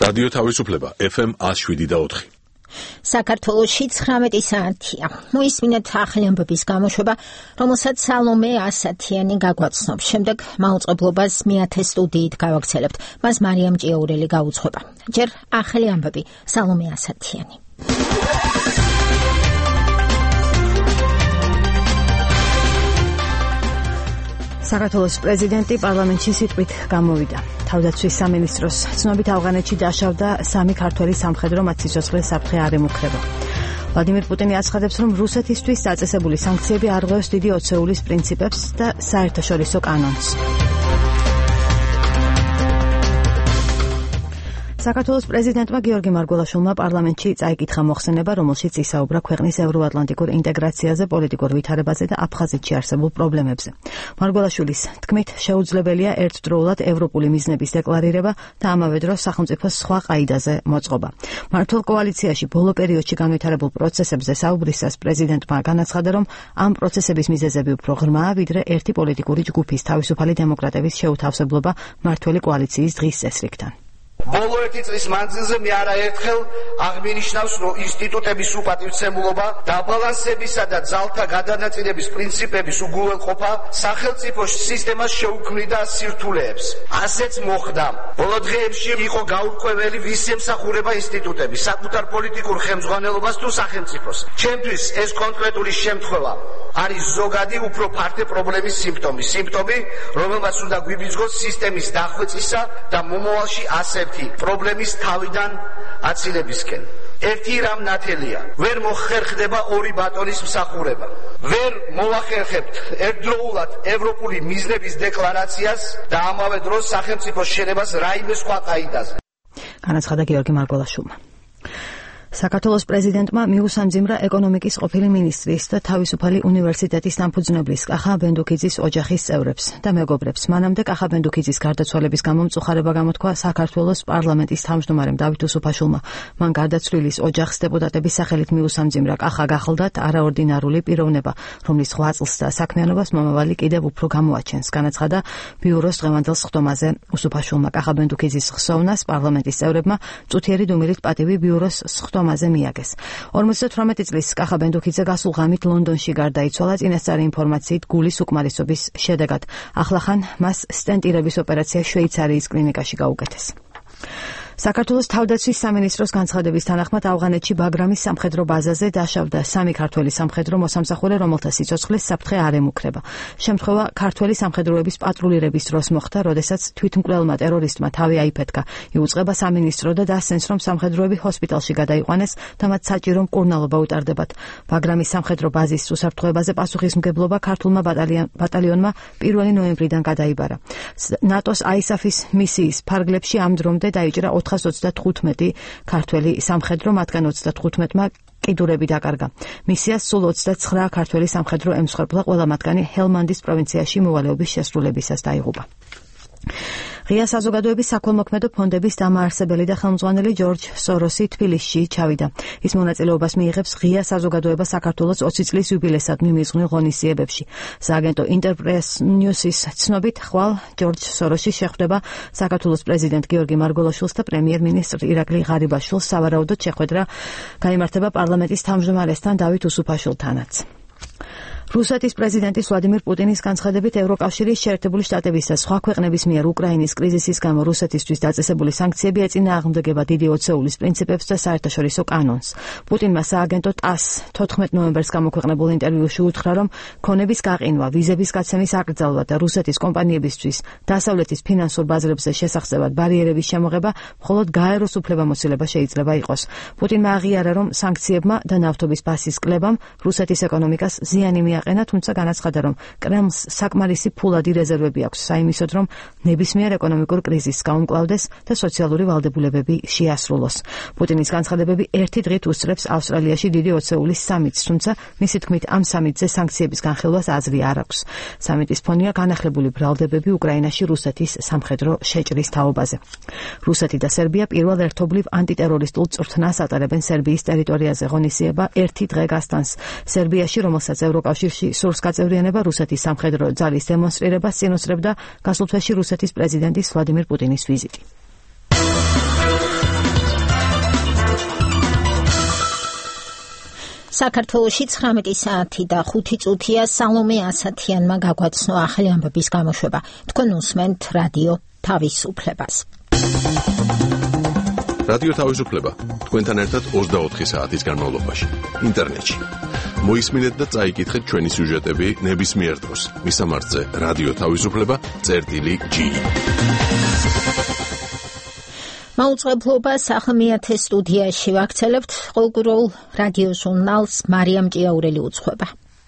რადიო თავისუფლება FM 107.4. საქართველოში 19 საათია. მოისმინეთ ახალი ამბების გამოშვება, რომელსაც სალომე ასათიანი გაგვაცნობს. შემდეგ მაუწყებლობას მეათე სტუდიით გავაგრძელებთ. მას მარიამ ჭიაურელი გაუძღვება. ჯერ ახალი ამბები, სალომე ასათიანი. საქართველოს პრეზიდენტი პარლამენტში სიტყვით გამოვიდა. თავდაცვის სამინისტროს ცნობით ავღანეთში დაშავდა 3 ქართველი სამხედრო, მათ სიცოცხლე საფრთხე არ ემუქრება. ვლადიმერ პუტინი აცხადებს, რომ რუსეთისთვის დაწესებული სანქციები არღვევს დიდი ოცეულის პრინციპებს და საერთაშორისო კანონს. საქართველოს პრეზიდენტმა გიორგი მარგველაშვილმა პარლამენტში წაიკითხა მოხსენება, რომელშიც ისაუბრა ქვეყნის ევროატლანტიკურ ინტეგრაციაზე, პოლიტიკურ ვითარებაზე და აფხაზეთში არსებულ პრობლემებზე. მარგველაშვილის თქმით, შეუძლებელია ერთდროულად ევროპული მიზნების დეკლარირება და ამავე დროს სახელმწიფოს სხვა ყაიდაზე მოწყობა. მართლ კოალიციაში ბოლო პერიოდში განვითარებულ პროცესებზე საუბრისას პრეზიდენტმა განაცხადა, რომ ამ პროცესების მიზეზები უფრო ღრმაა, ვიდრე ერთი პოლიტიკური ჯგუფის თავისუფალი დემოკრატების შეუთავსებლობა მმართველი კოალიციის დღის წესრიგთან. ბოლო 1 წლის მანძილზე მე არაერთხელ აღნიშნავს, რომ ინსტიტუტების უპატივცემულობა, დაბალანსებისა და ძალთა გადანაწილების პრინციპების უგულებყოფა სახელმწიფო სისტემას შეუქმნიდა სირთულეებს. ასეც მოხდა. ბოლო დღეებში იყო გაურკვეველი ვის ემსახურება ინსტიტუტები, საკუთარ პოლიტიკურ ხელმძღვანელობას თუ სახელმწიფოს. ჩემთვის ეს კონკრეტული შემთხვევა არის ზოგადი უფრო ფართე პრობლემის სიმპტომი, რომელმაც უნდა გვიბიძგოს სისტემის დახვეწისა და მომავალში ასე პრობლემის თავიდან აცილებისკენ. ერთი რამ ნათელია, ვერ მოხერხდება ორი ბატონის მსახურება. ვერ მოვახერხებთ ერთდროულად ევროპული მიზნების დეკლარაციას და ამავე დროს სახელმწიფოს შენებას რაიმე სხვა ყაიდაზე. განაცხადა გიორგი მარგველაშვილმა. საქართველოს პრეზიდენტმა მიუსამძიმრა ეკონომიკის ყოფილი მინისტრის და თავისუფალი უნივერსიტეტის დამფუძნებლის კახა ბენდუქიძის ოჯახის წევრებს და მეგობრებს. მანამდე კახა ბენდუქიძის გარდაცვალების გამო მწუხარება გამოთქვა საქართველოს პარლამენტის თავმჯდომარემ დავით უსუფაშვილმა. მან გარდაცვლილის ოჯახს დეპუტატების სახელით მიუსამძიმრა კახა გახელდათ არაორდინარული პიროვნება, რომლის 8 წელს და საქმიანობას მომავალი კიდევ უფრო გამოაჩენს. განაცხადა ბიუროს დღევანდელ სხდომაზე უსუფაშვილმა. კახა ბენდუქიძის ხსოვნას პარლამენტის წევრებმა წუთიერი დუმილით პატივი ბიუროს სხდომაზე მიაგეს. 58 წლის კახა ბენდუქიძე გასულ ღამით ლონდონში გარდაიცვალა წინასწარი ინფორმაციით გულის უკმარისობის შედეგად. ახლახან მას სტენტირების ოპერაცია შვეიცარიის კლინიკაში გაუკეთეს. საქართველოს თავდაცვის სამინისტროს განცხადების თანახმად ავღანეთში ბაგრამის სამხედრო ბაზაზე დაშავდა 3 ქართველი სამხედრო მოსამსახურე, რომელთა სიცოცხლე საფრთხე არ ემუქრება. შემთხვევა ქართველი სამხედროების პატრულირების დროს მოხდა, როდესაც თვითმკვლელმა ტერორისტმა თავი აიფეთქა. იუწყება სამინისტრო და დასცენს, რომ სამხედროები ჰოსპიტალში გადაიყვანეს და მათ საჭირო მკურნალობა უტარდებათ. ბაგრამის სამხედრო ბაზის უსაფრთხოებაზე პასუხისმგებლობა ქართულმა ბატალიონმა 1 ნოემბრიდან გადაიბარა. ნატოს ISAF-ის მისიის ფარგლებში ამ დრომდე დაიჭრა 435 ქართველი სამხედრო, მათგან 35-მა კიდურები დაკარგა. მისიას სულ 29 ქართველი სამხედრო ემსხვერპლა, ყველა მათგანი ჰელმანდის პროვინციაში მოვალეობის შესრულებისას დაიღუპა. ღია საზოგადოების საქველმოქმედო ფონდების დამაარსებელი და ხელმძღვანელი ჯორჯ სოროსი თბილისში ჩავიდა. ის მონაწილეობას მიიღებს ღია საზოგადოება საქართველოს 20 წლის იუბილესადმი მიზღვნილ ღონისძიებებში. სააგენტო ინტერპრეს ნიუსის ცნობით, ხვალ ჯორჯ სოროსი შეხვდება საქართველოს პრეზიდენტ გიორგი მარგველაშვილს და პრემიერ-მინისტრ ირაკლი ღარიბაშვილს. სავარაუდოდ შეხვედრა გაიმართება პარლამენტის თავმჯდომარესთან დავით უსუფაშვილთანაც. რუსეთის პრეზიდენტის ვლადიმერ პუტინის განცხადებით, ევროკავშირის შეერთებული შტატების და სხვა ქვეყნების მიერ უკრაინის კრიზისის გამო რუსეთისთვის დაწესებული სანქციები ეწინააღმდეგება დიდი ოცეულის პრინციპებს და საერთაშორისო კანონს. პუტინმა სააგენტო TASS 14 ნოემბერს გამოქვეყნებულ ინტერვიუში უთხრა, რომ ქონების გაყინვა, ვიზების გაცემის აკრძალვა და რუსეთის კომპანიებისთვის დასავლეთის ფინანსურ ბაზრებზე შესახსებად ბარიერების შემოღება მხოლოდ გაეროს უფლებამოსილება შეიძლება იყოს. პუტინმა აღიარა, რომ სანქციებმა და ნავთობის ბაზის კლებამ რუსეთის ეკონომიკას ზიანი მიაყენა, თუმცა განაცხადა, რომ კრემლს საკმარისი ფულადი რეზერვები აქვს საიმისოდ, რომ ნებისმიერ ეკონომიკურ კრიზისს გაუმკლავდეს და სოციალური ვალდებულებები შეასრულოს. პუტინის განცხადებები ერთი დღით უსწრებს ავსტრალიაში დიდი ოცეულის სამიტს, თუმცა მისი თქმით ამ სამიტზე სანქციების განხილვას აზრი არ აქვს. სამიტის ფონია განახლებული ბრალდებები უკრაინაში რუსეთის სამხედრო შეჭრის თაობაზე. რუსეთი და სერბია პირველ ერთობლივ ანტიტერორისტულ წვრთნას ატარებენ სერბიის ტერიტორიაზე. ღონისძიება ერთი დღე გასტანს. სერბიაში, რომელსაც ევროკავშირში სურს გაწევრიანება, რუსეთის სამხედრო ძალის დემონსტრირებას წინუსწრებდა გასულ თვეში რუსეთის პრეზიდენტის ვლადიმერ პუტინის ვიზიტი. საქართველოში 19 საათი და 5 წუთია სალომე ასათიანმა გაგვაცნო ახალი ამბების გამოშვება. თქვენ უსმენთ რადიო თავისუფლებას. რადიო თავისუფლება თქვენთან ერთად 24 საათის განმავლობაში ინტერნეტში. მოისმინეთ და წაიკითხეთ ჩვენი სიუჟეტები ნებისმიერ დროს. მისამართზე რადიო თავისუფლება.gi. მაუწყებლობას ახლა სტუდიაში ვაქცელებთ. ყოველგვარულ რადიო ჟურნალს მარიამ ჭიაურელი უძღვება.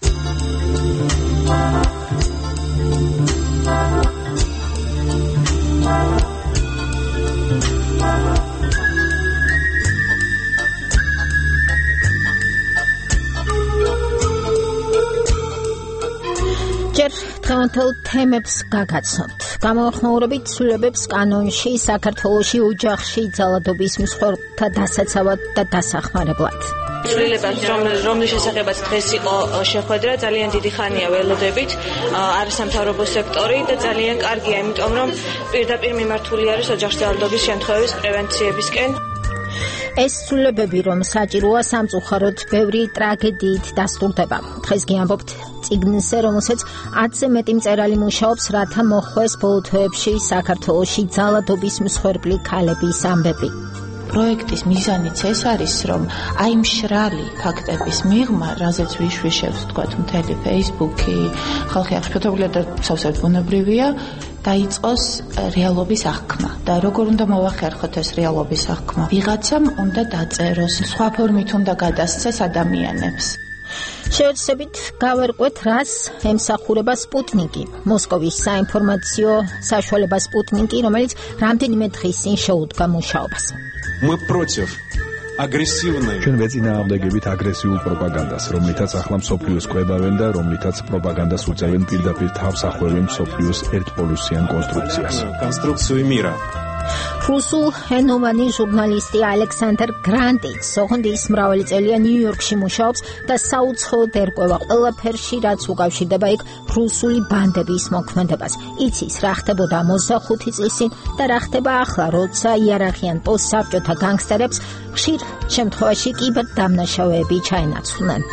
ჯერ დღევანდელ თემებს გაგაცნობთ. გამოახმაურებით ცვლილებებს კანონში საქართველოში ოჯახში ძალადობის მსხვერპლთა დასაცავად და დასახმარებლად. ცვლილებებს, რომლის შესახებაც დღეს იყო შეხვედრა, ძალიან დიდი ხანია ველოდებით არასამთავრობო სექტორი და ძალიან კარგია, იმიტომ რომ პირდაპირ მიმართული არის ოჯახში ძალადობის შემთხვევების პრევენციებისკენ. ეს ცვლილებები, რომ საჭიროა სამწუხაროდ ბევრი ტრაგედიით დასტურდება. დღეს გიამბობთ წიგნზე, რომელსაც 10-ზე მეტი მწერალი მუშაობს, რათა მოხვეს ბოლო თვეებში საქართველოში ძალადობის მსხვერპლი ქალების ამბები. პროექტის მიზანიც ეს არის, რომ აი მშრალი ფაქტების მიღმა, რაზეც ვიშვიშევს, თქვათ, მთელი Facebook-ი, ხალხი აღშფოთებულია და სავსებით ბუნებრივია, დაიწყოს რეალობის აღქმა. და როგორ უნდა მოვახერხოთ ეს რეალობის აღქმა? ვიღაცამ უნდა დაწეროს, სხვა ფორმით უნდა გადასცეს ადამიანებს. შევეცდებით გავერკვეთ, რას ემსახურება სპუტნიკი, მოსკოვის საინფორმაციო საშუალება სპუტნიკი, რომელიც რამდენიმე დღის წინ შეუდგა მუშაობას. Мы против აგრესივნე. ჩვენ ვეწინააღმდეგებით აგრესიულ პროპაგანდას, რომლითაც ახლა მსოფლიოს კვებავენ და რომლითაც პროპაგანდას უწევენ პირდაპირ თავს ახვევენ მსოფლიოს ერთპოლუსიან კონსტრუქციას. კონსტრუქცию мира. რუსულ ენოვანი ჟურნალისტი ალექსანდრ გრანტიც ოღონდის მრავალი წელია ნიუ-იორკში მუშაობს და საუცხოოდ ერკვევა ყველაფერში, რაც უკავშირდება იქ რუსული ბანდების მოქმედებას. იცის, რა ხდებოდა 25 წლის წინ და რა ხდება ახლა, როცა იარაღიან პოსტსაბჭოთა განგსტერებს ხშირ შემთხვევაში კიბერდამნაშავეები ჩაენაცვლნენ.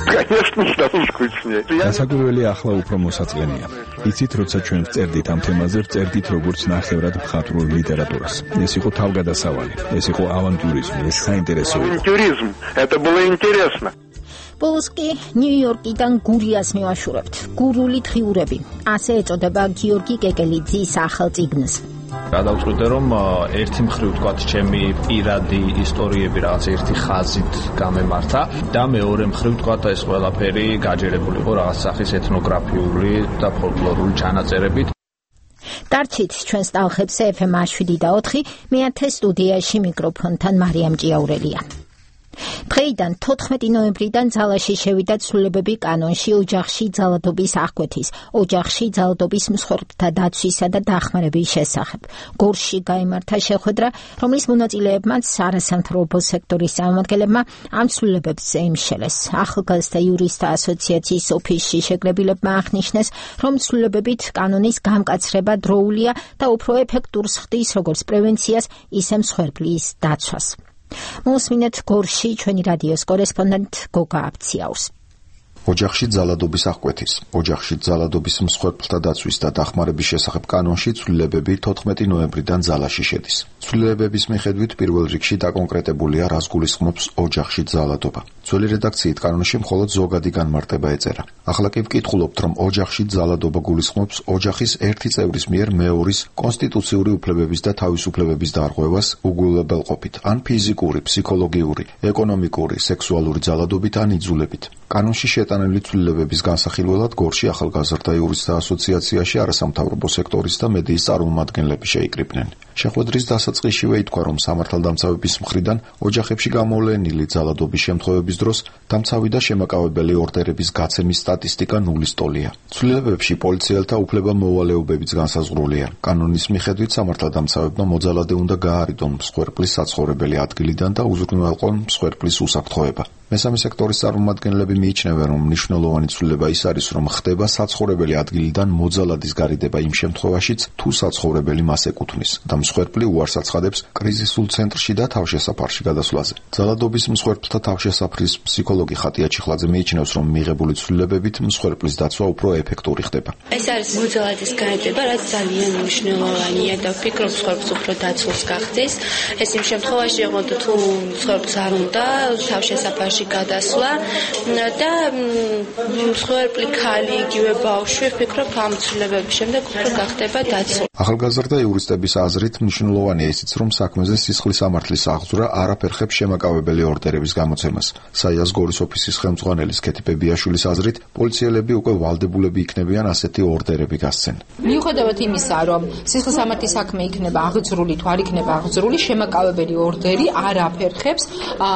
დასაკვირველი ახლა უფრო მოსაწყენია. იცით, როცა ჩვენ ვწერდით ამ თემაზე, ვწერდით როგორც ნახევრად მხატვრულ ლიტერატურას. ეს იყო თავგადასავალი, ეს იყო ავანტიურიზმი, ეს საინტერესო იყო. Авантюризм, это было интересно. ბოლოს კი ნიუ-იორკიდან გურიას მივაშურებთ. გურული დღიურები. ასე ეწოდება გიორგი კეკელიძის ახალ წიგნს. გადავწყვიტე, რომ ერთი მხრივ თქვათ ჩემი პირადი ისტორიები რაღაც ერთი ხაზით გამემართა და მეორე მხრივ თქვათ ეს ყველაფერი გაჯერებული იყო რაღაც სახის ეთნოგრაფიული და ფოლკლორული ჩანაწერებით. დარჩით ჩვენს ტალღებზე FM-7 მეათე სტუდიაში მიკროფონთან მარიამ ჭიაურელია. დღეიდან 14 ნოემბრიდან ძალაში შევიდა ცვლილებები კანონში ოჯახში ძალადობის აღკვეთის, ოჯახში ძალადობის მსხვერპლთა დაცვისა და დახმარების შესახებ. გორში გაიმართა შეხვედრა, რომლის მონაწილეებმაც არასამთავრობო სექტორის წარმომადგენლებმა ამ ცვლილებებს ემშელეს. ახალგაზრდა იურისტთა ასოციაციის ოფისში შეკრებილებმა აღნიშნეს, რომ ცვლილებებით კანონის გამკაცრება დროულია და უფრო ეფექტურს ხდის როგორც პრევენციას, ისე მსხვერპლის დაცვას. მოსმინეთ გორში ჩვენი რადიოს კორესპონდენტ გოგა აფციაურს. ოჯახში ძალადობის აღკვეთის, ოჯახში ძალადობის მსხვერპლთა დაცვის და დახმარების შესახებ კანონში ცვლილებები 14 ნოემბრიდან ძალაში შედის. ცვლილებების მიხედვით პირველ რიგში დაკონკრეტებულია, რას გულისხმობს ოჯახში ძალადობა. ძველი რედაქციით კანონში მხოლოდ ზოგადი განმარტება ეწერა. ახლა კი ვკითხულობთ, რომ ოჯახში ძალადობა გულისხმობს ოჯახის ერთი წევრის მიერ მეორის კონსტიტუციური უფლებების და თავისუფლებების დარღვევას უგულებელყოფით, ან ფიზიკური, ფსიქოლოგიური, ეკონომიკური, სექსუალური ძალადობით ან იძულებით. კანონში შეტანილი ცვლილებების განსახილველად გორში ახალგაზრდა იურისტთა ასოციაციაში არასამთავრობო სექტორის და მედიის წარმომადგენლები შეიკრიბნენ. შეხვედრის დასაწყისშივე ითქვა, რომ სამართალდამცავების მხრიდან ოჯახებში გამოვლენილი ძალადობის შემთხვევების დროს დამცავი და შემაკავებელი ორდერების გაცემის სტატისტიკა ნულის ტოლია. ცვლილებებში პოლიციელთა უფლება-მოვალეობებიც განსაზღვრულია. კანონის მიხედვით სამართალდამცავებმა მოძალადე უნდა გაარიდონ მსხვერპლის საცხოვრებელი ადგილიდან და უზრუნველყონ მსხვერპლის უსაფრთხოება. მესამე სექტორის წარმომადგენლები მიიჩნევენ, რომ მნიშვნელოვანი ცვლილება ის არის, რომ ხდება საცხოვრებელი ადგილიდან მოძალადის გარიდება იმ შემთხვევაშიც, თუ საცხოვრებელი მას ეკუთვნის და მსხვერპლი უარს აცხადებს კრიზისულ ცენტრში და თავშესაფარში გადასვლაზე. ძალადობის მსხვერპლთა თავშესაფრის ფსიქოლოგი ხატია ჩიხლაძე მიიჩნევს, რომ მიღებული ცვლილებებით მსხვერპლის დაცვა უფრო ეფექტური ხდება. ეს არის მოძალადის განათება, რაც ძალიან მნიშვნელოვანია და ვფიქრობ, მსხვერპლს უფრო დაცულს გახდის. ეს იმ შემთხვევაში იყო თუ მსხვერპლს არ უნდა თავშესაფარში გადასვლა და მსხვერპლი ქალი იგივე ბავშვი, ვფიქრობ, ამ ცვლილებების შემდეგ უფრო გახდება დაცული. ახალგაზრდა იურისტების აზრით მნიშვნელოვანია ისიც, რომ საქმეზე სისხლის სამართლის აღძვრა არ აფერხებს შემაკავებელი ორდერების გამოცემას. საიას გორის ოფისის ხელმძღვანელის ქეთი ბებიაშვილის აზრით, პოლიციელები უკვე ვალდებულები იქნებიან ასეთი ორდერები გასცენ. მიუხედავად იმისა, რომ სისხლის სამართლის საქმე იქნება აღძრული თუ არ იქნება აღძრული, შემაკავებელი ორდერი არ აფერხებს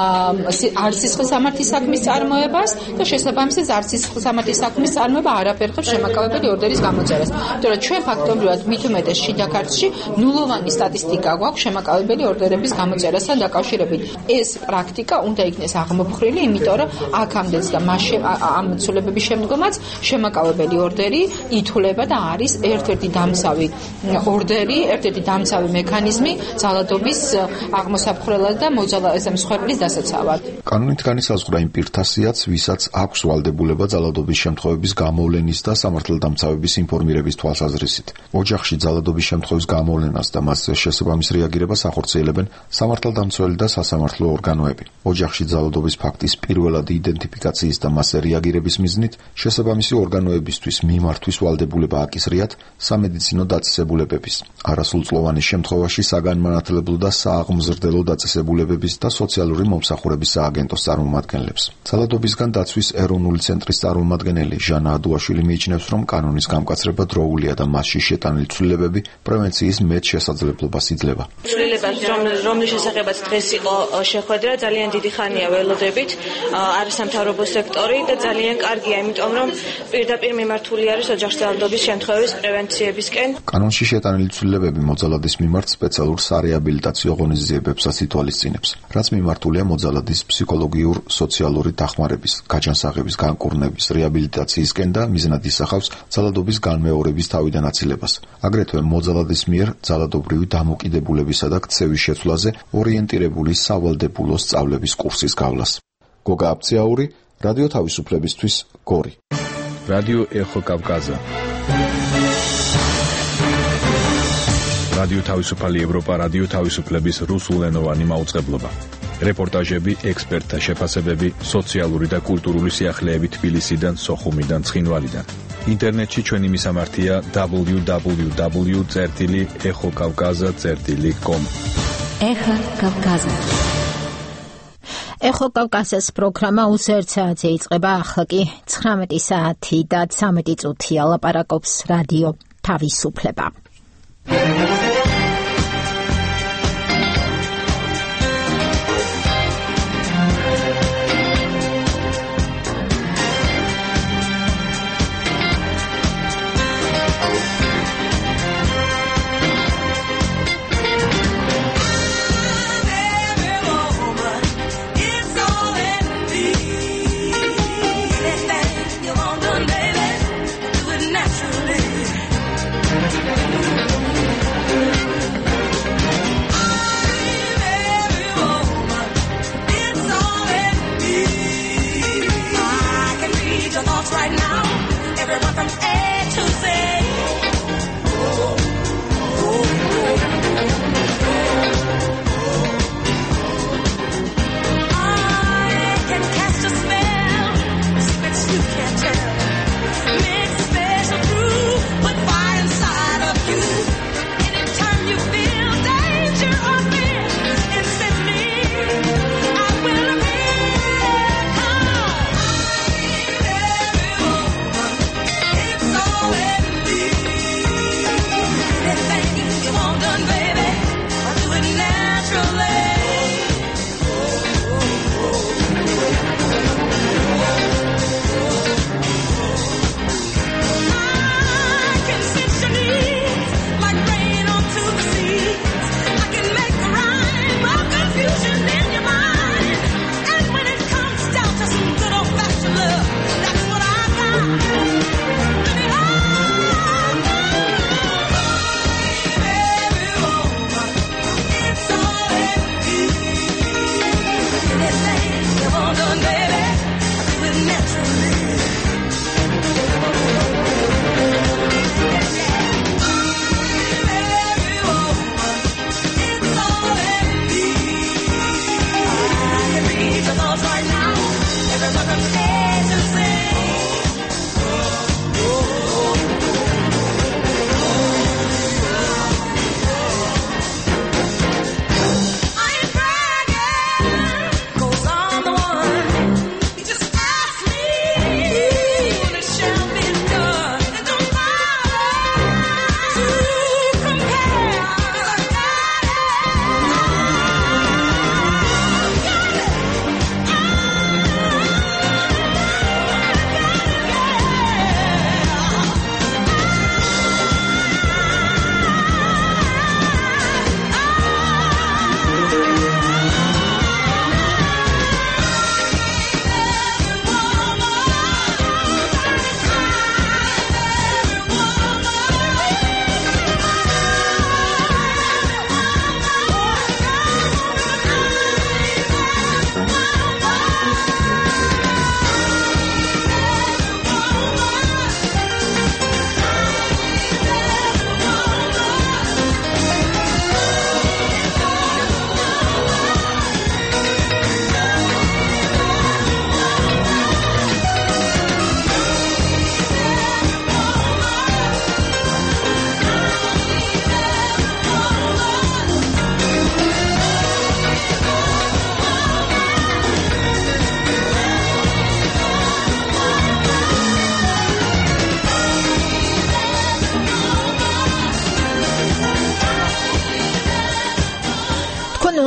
არ სისხლის სამართლის საქმის წარმოებას და შესაბამისად არ სისხლის სამართლის საქმის წარმოება არ აფერხებს შემაკავებელი ორდერის გამოწერას. იმიტომ რომ ჩვენ ფაქტობრივად მით უმეტეს შიდა ქართლში ნულოვანი სტატისტიკა გვაქვს შემაკავებელი ორდერების გამოწერასთან დაკავშირებით. ეს პრაქტიკა უნდა იქნეს აღმოფხრილი, იმიტომ რომ აქამდეც და ამ ცვლილებების შემდგომაც შემაკავებელი ორდერი ითვლება და არის ერთ-ერთი დამცავი ორდერი, ერთ-ერთი დამცავი მექანიზმი ძალადობის აღმოსაფხრელად და მსხვერპლის დასაცავად. კანონით განისაზღვრა იმ პირთასიაც, ვისაც აქვს ვალდებულება ძალადობის შემთხვევების გამოვლენის და სამართალდამცავების ინფორმირების თვალსაზრისით. ოჯახში ძალადობის შემთხვევის გამოვლენას და მას შესაბამის რეაგირებას ახორციელებენ სამართალდამცაველი და სასამართლო ორგანოები. ოჯახში ძალადობის ფაქტის პირველადი იდენტიფიკაციის და მასზე რეაგირების მიზნით შესაბამისი ორგანოებისთვის მიმართვის ვალდებულება აკისრიათ სამედიცინო დაწესებულებების, არასრულწლოვანი შემთხვევაში საგანმანათლებლო და სააღმზრდელო დაწესებულებების და სოციალური მომსახურების სააგენტოს წარმომადგენლებს. ძალადობისგან დაცვის ეროვნული ცენტრის წარმომადგენელი ჟანა ადუაშვილი მიიჩნევს, რომ კანონის გამკაცრება დროულია და მასში შეტანილი ცვლილებები პრევენციის მეტ შესაძლებლობას იძლევა. ცვლილებებს, რომლის შესახებაც დღეს იყო შეხვედრა, ძალიან დიდი ხანია ველოდებით არასამთავრობო სექტორი და ძალიან კარგია, იმიტომ რომ პირდაპირ მიმართული არის ოჯახში ძალადობის შემთხვევების პრევენციებისკენ. კანონში შეტანილი ცვლილებები მოძალადის მიმართ სპეციალურ სარეაბილიტაციო ღონისძიებებსაც ითვალისწინებს, რაც მიმართულია მოძალადის ფსიქოლოგიურ, სოციალური დახმარების, გაჯანსაღების, განკურნების, რეაბილიტაციისკენ და მიზნად ისახავს ძალადობის განმეორების თავიდან აცილებას. აგრეთვე მოძალადის მიერ ძალადობრივი დამოკიდებულებისა და ქცევის შეცვლაზე ორიენტირებული სავალდებულო სწავლების კურსის გავლას. გოგა აბციაური, რადიო თავისუფლებისთვის, გორი. რადიო ეხო კავკაზა. რადიო თავისუფალი ევროპა, რადიო თავისუფლების რუსულენოვანი მაუწყებლობა. რეპორტაჟები, ექსპერტთა შეფასებები, სოციალური და კულტურული სიახლეები თბილისიდან, სოხუმიდან, ცხინვალიდან. ინტერნეტში ჩვენი მისამართია www.exokavkaza.com. ეხო კავკაზა. ეხო კავკაზას პროგრამა უზერთ საათზე იწყება, ახლა კი 19 საათი და 13 წუთია. ლაპარაკობს რადიო თავისუფლება.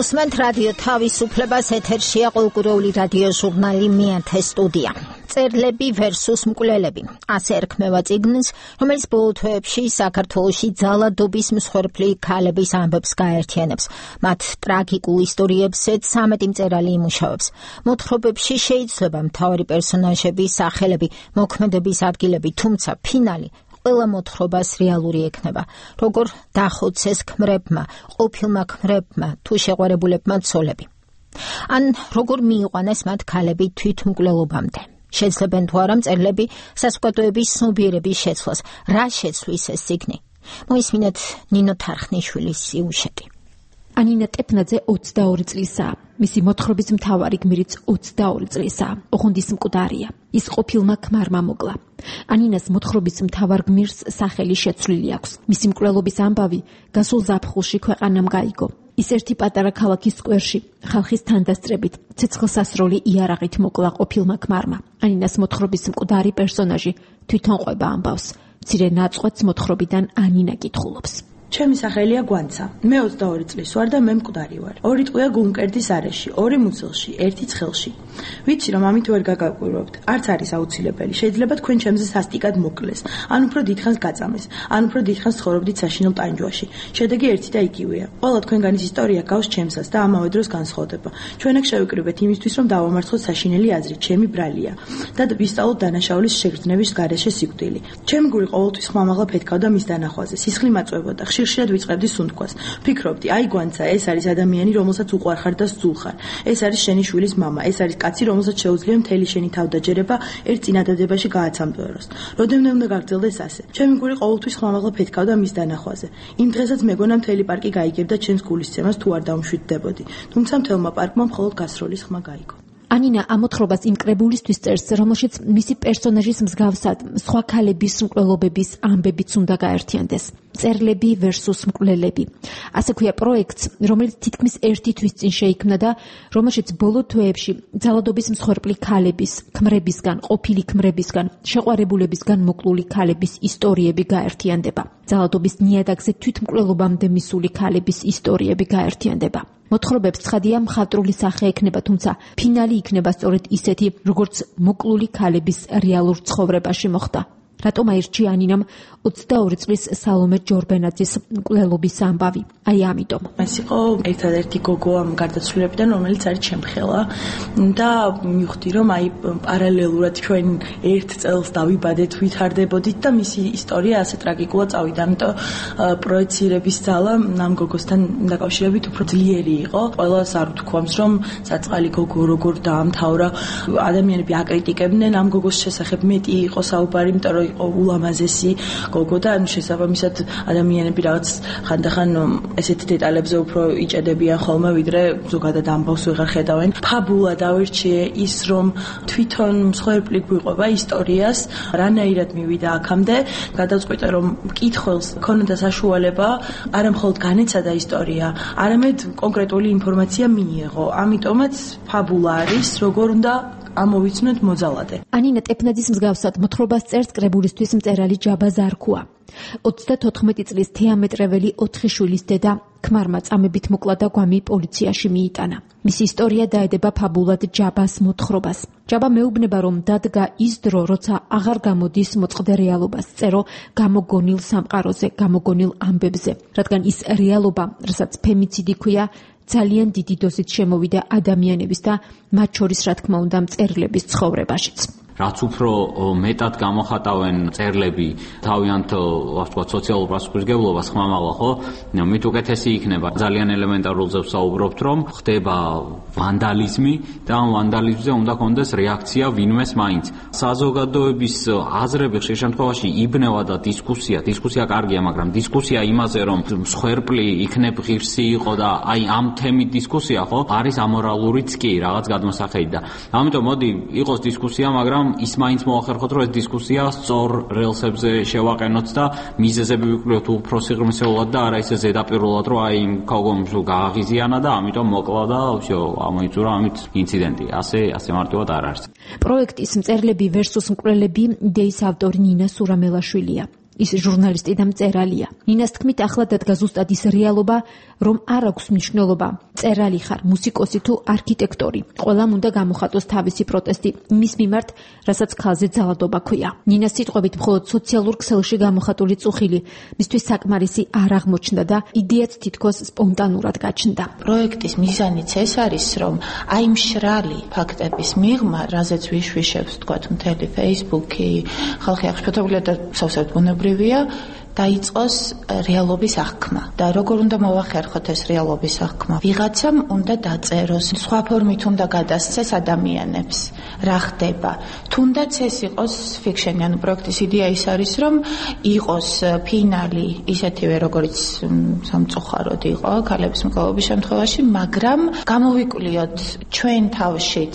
Მოსმენთ რადიო თავისუფლებას ეთერშია ყოველკვირეული რადიო ჟურნალი მეათე სტუდია. წერლები versus მკვლელები. ასე ერქმევა წიგნს, რომელიც ბოლო თვეებში საქართველოში ძალადობის მსხვერპლი ქალების ამბებს გაერთიანებს. მათ ტრაგიკულ ისტორიებზეც 13 მწერალი იმუშავებს. მოთხრობებში შეიძლება მთავარი პერსონაჟები, სახელები, მოქმედების ადგილები, თუმცა ფინალი ყველა მოთხრობას რეალური ექნება. როგორ დახოცეს ქმრებმა, ყოფილმა ქმრებმა, თუ შეყვარებულებმა ცოლები. ან როგორ მიიყვანეს მათ ქალები თვითმკვლელობამდე. შეძლებენ თუ არა მწერლები საზოგადოების ცნობიერების შეცვლას. რა შეცვლის ეს წიგნი? მოისმინეთ ნინო თარხნიშვილის სიუჟეტი. ანინა ტეპნაძე 22 წლისაა. მისი მოთხრობის მთავარი გმირიც 22 წლისაა. ოხონდის მკვდარია. ის ყოფილმა ქმარმა მოკლა. ანინას მოთხრობის მთავარ გმირს სახელი შეცვლილი აქვს. მისი მკვლელობის ამბავი გასულ ზაფხულში ქვეყანამ გაიგო. ის ერთი პატარა ქალაქის სკვერში ხალხის თანდასწრებით ცეცხლსასროლი იარაღით მოკლა ყოფილმა ქმარმა. ანინას მოთხრობის მკვდარი პერსონაჟი თვითონ ყვება ამბავს. მცირე ნაწყვეტს მოთხრობიდან ანინა კითხულობს. ჩემი სახელია გვანცა. მე 22 წლის ვარ და მე მკვდარი ვარ. 2 ტყვია გულმკერდის არეში, 2 მუცელში, 1 ცხელში. ვიცი რომ ამით ვერ გაგაკვირვებთ. არც არის აუცილებელი. შეიძლება თქვენ ჩემზე სასტიკად მოკლეს, ან უფრო დიდხანს გაწამეს, ან უფრო დიდხანს ცხოვრობდით საშინელ ტანჯვაში. შედეგი ერთი და იგივეა. ყველა თქვენგანის ისტორია გავს ჩემსას და ამავე დროს განსხვავდება. ჩვენ აქ შევიკრიბეთ იმისთვის, რომ დავამარცხოთ საშინელი აზრი, ჩემი ბრალია და ვისწავლოთ დანაშაულის შეგრძნების გარეშე სიკვდილი. ჩემი გული ყოველთვის ხმამაღლა ფეთქავდა მის დანახვაზე. სისხლი მაწვებოდა. ხშირად ვიწყებდი სუნთქვას. ფიქრობდი, აი გვანცა, ეს არის ადამიანი, რომელსაც უყვარხარ და სძულხარ. ეს არის შენი შვილის მამა, ეს არის კაცი, რომელსაც შეუძლია მთელი შენი თავდაჯერება ერთ წინადადებაში გააცამბეროს. როდემდე უნდა გაგრძელდეს ასე. ჩემი გული ყოველთვის ხმამაღლა ფეთქავდა მის დანახვაზე. იმ დღესაც მეგონა მთელი პარკი გაიგებდა ჩემს გულისცემას თუ არ დავმშვიდდებოდი. თუმცა მთელმა პარკმა მხოლოდ გასროლის ხმა გაიგო. ანინა ამოთხრობას იმ კრებულისთვის წერს, რომელშიც მისი პერსონაჟის მსგავსად სხვა ქალების მკვლელობების ამბებიც უნდა გაერთიანდეს. წერლები versus მკვლელები. ასე ქვია პროექტს, რომელიც თითქმის ერთი თვის წინ შეიქმნა და რომელშიც ბოლო თვეებში ძალადობის მსხვერპლი ქალების, ქმრებისგან, ყოფილი ქმრებისგან, შეყვარებულებისგან მოკლული ქალების ისტორიები გაერთიანდება. ძალადობის ნიადაგზე თვითმკვლელობამდე მისული ქალების ისტორიები გაერთიანდება. მოთხრობებს ცხადია მხატვრული სახე ექნება, თუმცა ფინალი იქნება სწორედ ისეთი, როგორც მოკლული ქალების რეალურ ცხოვრებაში მოხდა. რატომ აირჩია ანინამ 22 წლის სალომე ჯორბენაძის მკვლელობის ამბავი? აი ამიტომ. ეს იყო ერთადერთი გოგო ამ გარდაცვლილებიდან, რომელიც არის ჩემხელა და მივხვდი რომ აი პარალელურად ჩვენ ერთ წელს დავიბადეთ, ვითარდებოდით და მისი ისტორია ასე ტრაგიკულად წავიდა. ამიტომ პროექცირების ძალა ამ გოგოსთან დაკავშირებით უფრო ძლიერი იყო. ყველას არ ვთქვამს რომ საწყალი გოგო როგორ დაამთავრა. ადამიანები აკრიტიკებდნენ ამ გოგოს შესახებ, მეტი იყო საუბარი, იმიტომ რომ იყო ულამაზესი გოგო და ანუ შესაბამისად ადამიანები რაღაც ხანდახან ესეთი დეტალებზე უფრო იჭედებიან ხოლმე, ვიდრე ზოგადად ამბავს ვეღარ ხედავენ. ფაბულა დავირჩიე ის, რომ თვითონ მსხვერპლი გვიყვება ისტორიას, რანაირად მივიდა აქამდე, გადავწყვიტე რომ მკითხველს ქონოდა საშუალება არა მხოლოდ განეცადა ისტორია, არამედ კონკრეტული ინფორმაცია მიიღო. ამიტომაც ფაბულა არის, როგორ უნდა ამოვიცნოთ მოძალადე. ანინა ტეპნაძის მსგავსად მოთხრობას წერს კრებულისთვის მწერალი ჯაბა ზარქუა. 34 წლის თეამეტრეველი 4 შვილის დედა ქმარმა წამებით მოკლა და გვამი პოლიციაში მიიტანა. მისი ისტორია დაედება ფაბულად ჯაბას მოთხრობას. ჯაბა მეუბნება, რომ დადგა ის დრო, როცა აღარ გამოდის მოწყდე რეალობას, წერო გამოგონილ სამყაროზე, გამოგონილ ამბებზე, რადგან ის რეალობა, რასაც ფემიციდი ქვია, ძალიან დიდი დოზით შემოვიდა ადამიანების და მათ შორის, რა თქმა უნდა, მწერლების ცხოვრებაშიც. რაც უფრო მეტად გამოხატავენ წერლები თავიანთ ვთქვათ სოციალურ პასუხისმგებლობას ხმამაღლა, ხო? მით უკეთესი იქნება. ძალიან ელემენტარულზე ვსაუბრობთ, რომ ხდება ვანდალიზმი და ამ ვანდალიზმზე უნდა კონდეს რეაქცია ვინმეს მაინც. საზოგადოების აზრები ხშირ შემთხვევაში იბნევა და დისკუსია კარგია, მაგრამ დისკუსია იმაზე, რომ მსხვერპლი იქნებ ღირსი იყო და აი ამ თემით დისკუსია, ხო? არის ამორალურიც კი რაღაც გადმოსახედი და ამიტომ მოდი იყოს დისკუსია, მაგრამ ის მაინც მოახერხოთ, რომ ეს დისკუსია სწორ რელსებზე შევაყენოთ და მიზეზები ვიკვლიოთ უფრო სიღრმისეულად და არა ისე ზედაპირულად, რომ აი იმ გოგომ გააღიზიანა და ამიტომ მოკლა და ამოიწურა ამით ინციდენტი. ასე მარტივად არ არის. პროექტის მწერლები versus მკვლელები იდეის ავტორი ნინა სურამელაშვილია. ის ჟურნალისტი და მწერალია. ნინას თქმით, ახლა დადგა ზუსტად ის რეალობა, რომ არ აქვს მნიშვნელობა მწერალი ხარ, მუსიკოსი თუ არქიტექტორი. ყველამ უნდა გამოხატოს თავისი პროტესტი იმის მიმართ, რასაც ქალზე ძალადობა ქვია. ნინას სიტყვებით მხოლოდ სოციალურ ქსელში გამოხატული წუხილი მისთვის საკმარისი არ აღმოჩნდა და იდეაც თითქოს სპონტანურად გაჩნდა. პროექტის მიზანიც ეს არის, რომ აი მშრალი ფაქტების მიღმა, რაზეც ვიშვიშებს თქვათ მთელი Facebook-ი, ხალხი აღშფოთებულია და სავსებით ბუნებრივია, დაიწყოს რეალობის აღქმა და როგორ უნდა მოვახერხოთ ეს რეალობის აღქმა. ვიღაცამ უნდა დაწეროს, სხვა ფორმით უნდა გადასცეს ადამიანებს, რა ხდება. თუნდაც ეს იყოს ფიქშენი, ანუ პროექტის იდეა ის არის, რომ იყოს ფინალი ისეთივე, როგორც სამწუხაროდ იყო ქალების მკვლელობის შემთხვევაში, მაგრამ გამოვიკვლიოთ ჩვენ თავშიც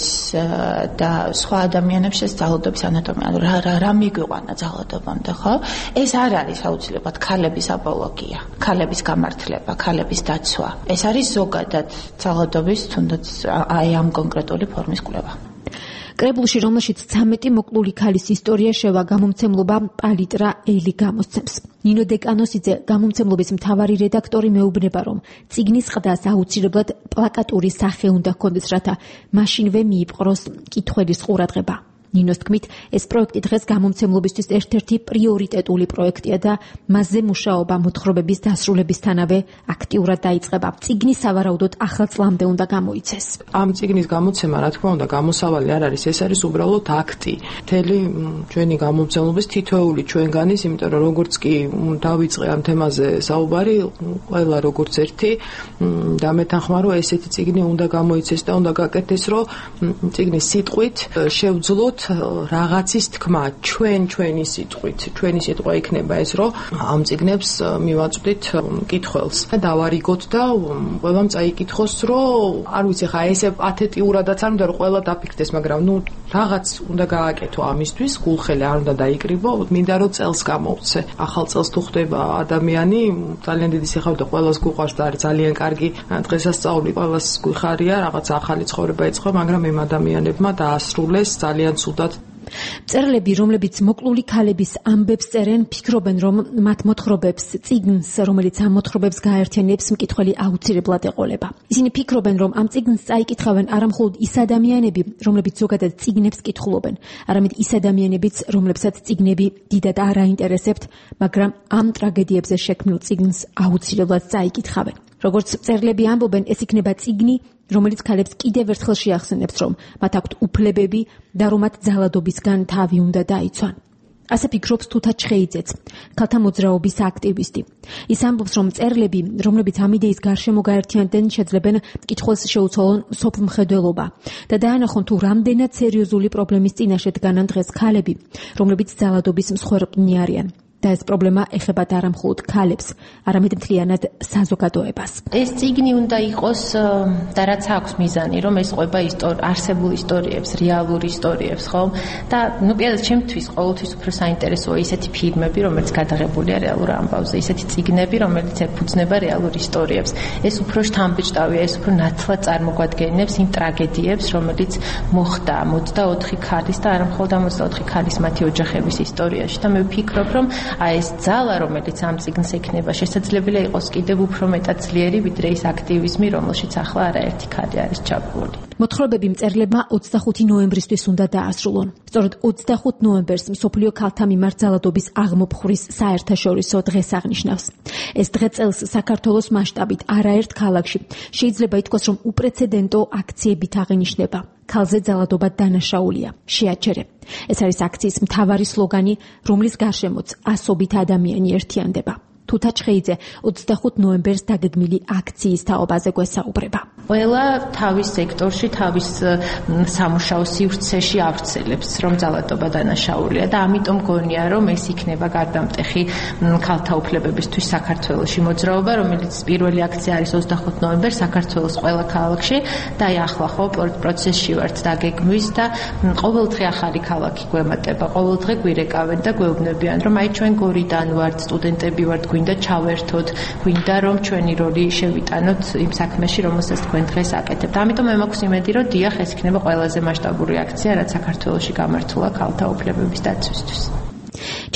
და სხვა ადამიანებს ეს ძალადობის ანატომია, ანუ რა მიგვიყვანა ძალადობამდე, ხო? ეს არ არის აუცილებლად ქალების აპოლოგია, ქალების გამართლება, ქალების დაცვა. ეს არის ზოგადად ძალადობის თუნდაც აი ამ კონკრეტული ფორმის კვლევა. კრებულში, რომელშიც 13 მოკლული ქალის ისტორია შევა, გამომცემლობა პალიტრა ელი გამოსცემს. ნინო დეკანოსიძე, გამომცემლობის მთავარი რედაქტორი, მეუბნება, რომ წიგნის ყდას აუცილებლად პლაკატური სახე უნდა ჰქონდეს, რათა მაშინვე მიიპყროს მკითხველის ყურადღება. ნინოს თქმით, ეს პროექტი დღეს გამომცემლობისთვის ერთ-ერთი პრიორიტეტული პროექტია და მასზე მუშაობა მოთხრობების დასრულებისთანავე აქტიურად დაიწყება. წიგნი სავარაუდოდ ახალ წლამდე უნდა გამოიცეს. ამ წიგნის გამოცემა, რა თქმა უნდა, გამოსავალი არ არის, ეს არის უბრალოდ აქტი. მთელი ჩვენი გამომცემლობის თითოეული ჩვენგანის, იმიტომ რომ როგორც კი დავიწყე ამ თემაზე საუბარი, ყველა როგორც ერთი დამეთანხმა, რომ ესეთი წიგნი უნდა გამოიცეს და უნდა გაკეთდეს, რომ წიგნის სიტყვით შევძლოთ რაღაცის თქმა, ჩვენი სიტყვით. ჩვენი სიტყვა იქნება ეს, რომ ამ წიგნებს მივაწვდით მკითხველს და დავარიგოთ და ყველამ წაიკითხოს, რომ არ ვიცი ხა ესე პათეტიურადაც არ უნდა რომ ყველა დაფიქრდეს, მაგრამ რაღაც უნდა გააკეთო ამისთვის, გულხელი არ უნდა დაიკრიბო, მინდა რომ წელს გამოვცე. ახალ წელს თუ ხდება ადამიანი, ძალიან დიდი სიხარულით და ყველას გუყვარს და არის ძალიან კარგი დღესასწაული, ყველას გვიხარია, რაღაც ახალი ცხოვრება ეწყო, მაგრამ იმ ადამიანებმა დაასრულეს ძალიან ცუდად. მწერლები, რომლებიც მოკლული ქალების ამბებს წერენ, ფიქრობენ, რომ მათ მოთხრობებს, წიგნს, რომელიც ამ მოთხრობებს გააერთიანებს, მკითხველი აუცილებლად ეყოლება. ისინი ფიქრობენ, რომ ამ წიგნს წაიკითხავენ არა მხოლოდ ის ადამიანები, რომლებიც ზოგადად წიგნებს კითხულობენ, არამედ ის ადამიანებიც, რომლებსაც წიგნები დიდად არ აინტერესებთ, მაგრამ ამ ტრაგედიებზე შექმნილ წიგნს აუცილებლად წაიკითხავენ. როგორც მწერლები ამბობენ, ეს იქნება წიგნი, რომელიც ქალებს კიდევ ერთხელ შეახსენებს, რომ მათ აქვთ უფლებები და რომ მათ ძალადობისგან თავი უნდა დაიცვან. ასე ფიქრობს თუთა ჩხეიძეც, ქალთა მოძრაობის აქტივისტი. ის ამბობს, რომ მწერლები, რომლებიც ამ იდეის გარშემო გაერთიანდნენ, შეძლებენ მკითხველს შეუცვალონ სოფლმხედველობა და დაანახონ თუ რამდენად სერიოზული პრობლემის წინაშე დგანან დღეს ქალები, რომლებიც ძალადობის მსხვერპლნი არიან. და ეს პრობლემა ეხება არა მხოლოდ ქალებს, არამედ მთლიანად საზოგადოებას. ეს წიგნი უნდა იყოს და რაც აქვს მიზანი, რომ ეს ყვება არსებულ ისტორიებს, რეალურ ისტორიებს, ხო? და პირადად ჩემთვის ყოველთვის უფრო საინტერესოა ისეთი ფილმები, რომელიც გადაღებულია რეალურ ამბავზე, ისეთი წიგნები, რომელიც ეფუძნება რეალურ ისტორიებს. ეს უფრო შთამბეჭდავია, ეს უფრო ნათლად წარმოგვადგენს იმ ტრაგედიებს, რომელიც მოხდა 24 ქალის და არა მხოლოდ 24 ქალის მათი ოჯახების ისტორიაში. და მე ვფიქრობ, რომ ეს ძალა, რომელიც ამ წიგნს ექნება, შესაძლებელია იყოს კიდევ უფრო მეტად ძლიერი, ვიდრე ის აქტივიზმი, რომელშიც ახლა არაერთი ქალი არის ჩაბმული. მოთხრობები მწერლებმა 25 ნოემბრისთვის უნდა დაასრულონ. სწორედ 25 ნოემბერს მსოფლიო ქალთა მიმართ ძალადობის აღმოფხვრის საერთაშორისო დღეს აღნიშნავს. ეს დღე წელს საქართველოს მასშტაბით არაერთ ქალაქში შეიძლება ითქვას, რომ უპრეცედენტო აქციებით აღინიშნება. ქალზე ძალადობა დანაშაულია. შეაჩერე. ეს არის აქციის მთავარი სლოგანი, რომლის გარშემოც ასობით ადამიანი ერთიანდება. თუთა ჩხეიძე 25 ნოემბერს დაგეგმილი აქციის თაობაზე გვესაუბრება. ყველა თავის სექტორში, თავის სამუშაო სივრცეში ავრცელებს, რომ ძალადობა დანაშაულია და ამიტომ გონია, რომ ეს იქნება გარდამტეხი ქალთა უფლებებისთვის საქართველოში მოძრაობა, რომელიც პირველი აქცია არის 25 ნოემბერს საქართველოს ყველა ქალაქში და აი ახლა ხო პროცესში ვართ დაგეგმვის და ყოველდღე ახალი ქალაქი გვემატება, ყოველდღე გვირეკავენ და გვეუბნებიან, რომ აი ჩვენ გორიდან ვართ, სტუდენტები ვართ, გვინდა ჩავერთოთ, გვინდა რომ ჩვენი როლი შევიტანოთ იმ საქმეში, რომელსაც თქვენ დღეს აკეთებთ. ამიტომ მე მაქვს იმედი, რომ დიახ, ეს იქნება ყველაზე მასშტაბური აქცია, რაც საქართველოში გამართულა ქალთა უფლებების დაცვისთვის.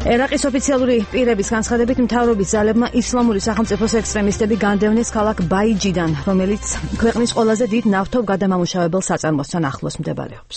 ერაყის ოფიციალური პირების განცხადებით მთავრობის ძალებმა ისლამური სახელმწიფოს ექსტრემისტები განდევნეს ქალაქ ბაიჯიდან, რომელიც ქვეყნის ყველაზე დიდ ნავთობგადამამუშავებელ საწარმოსთან ახლოს მდებარეობს.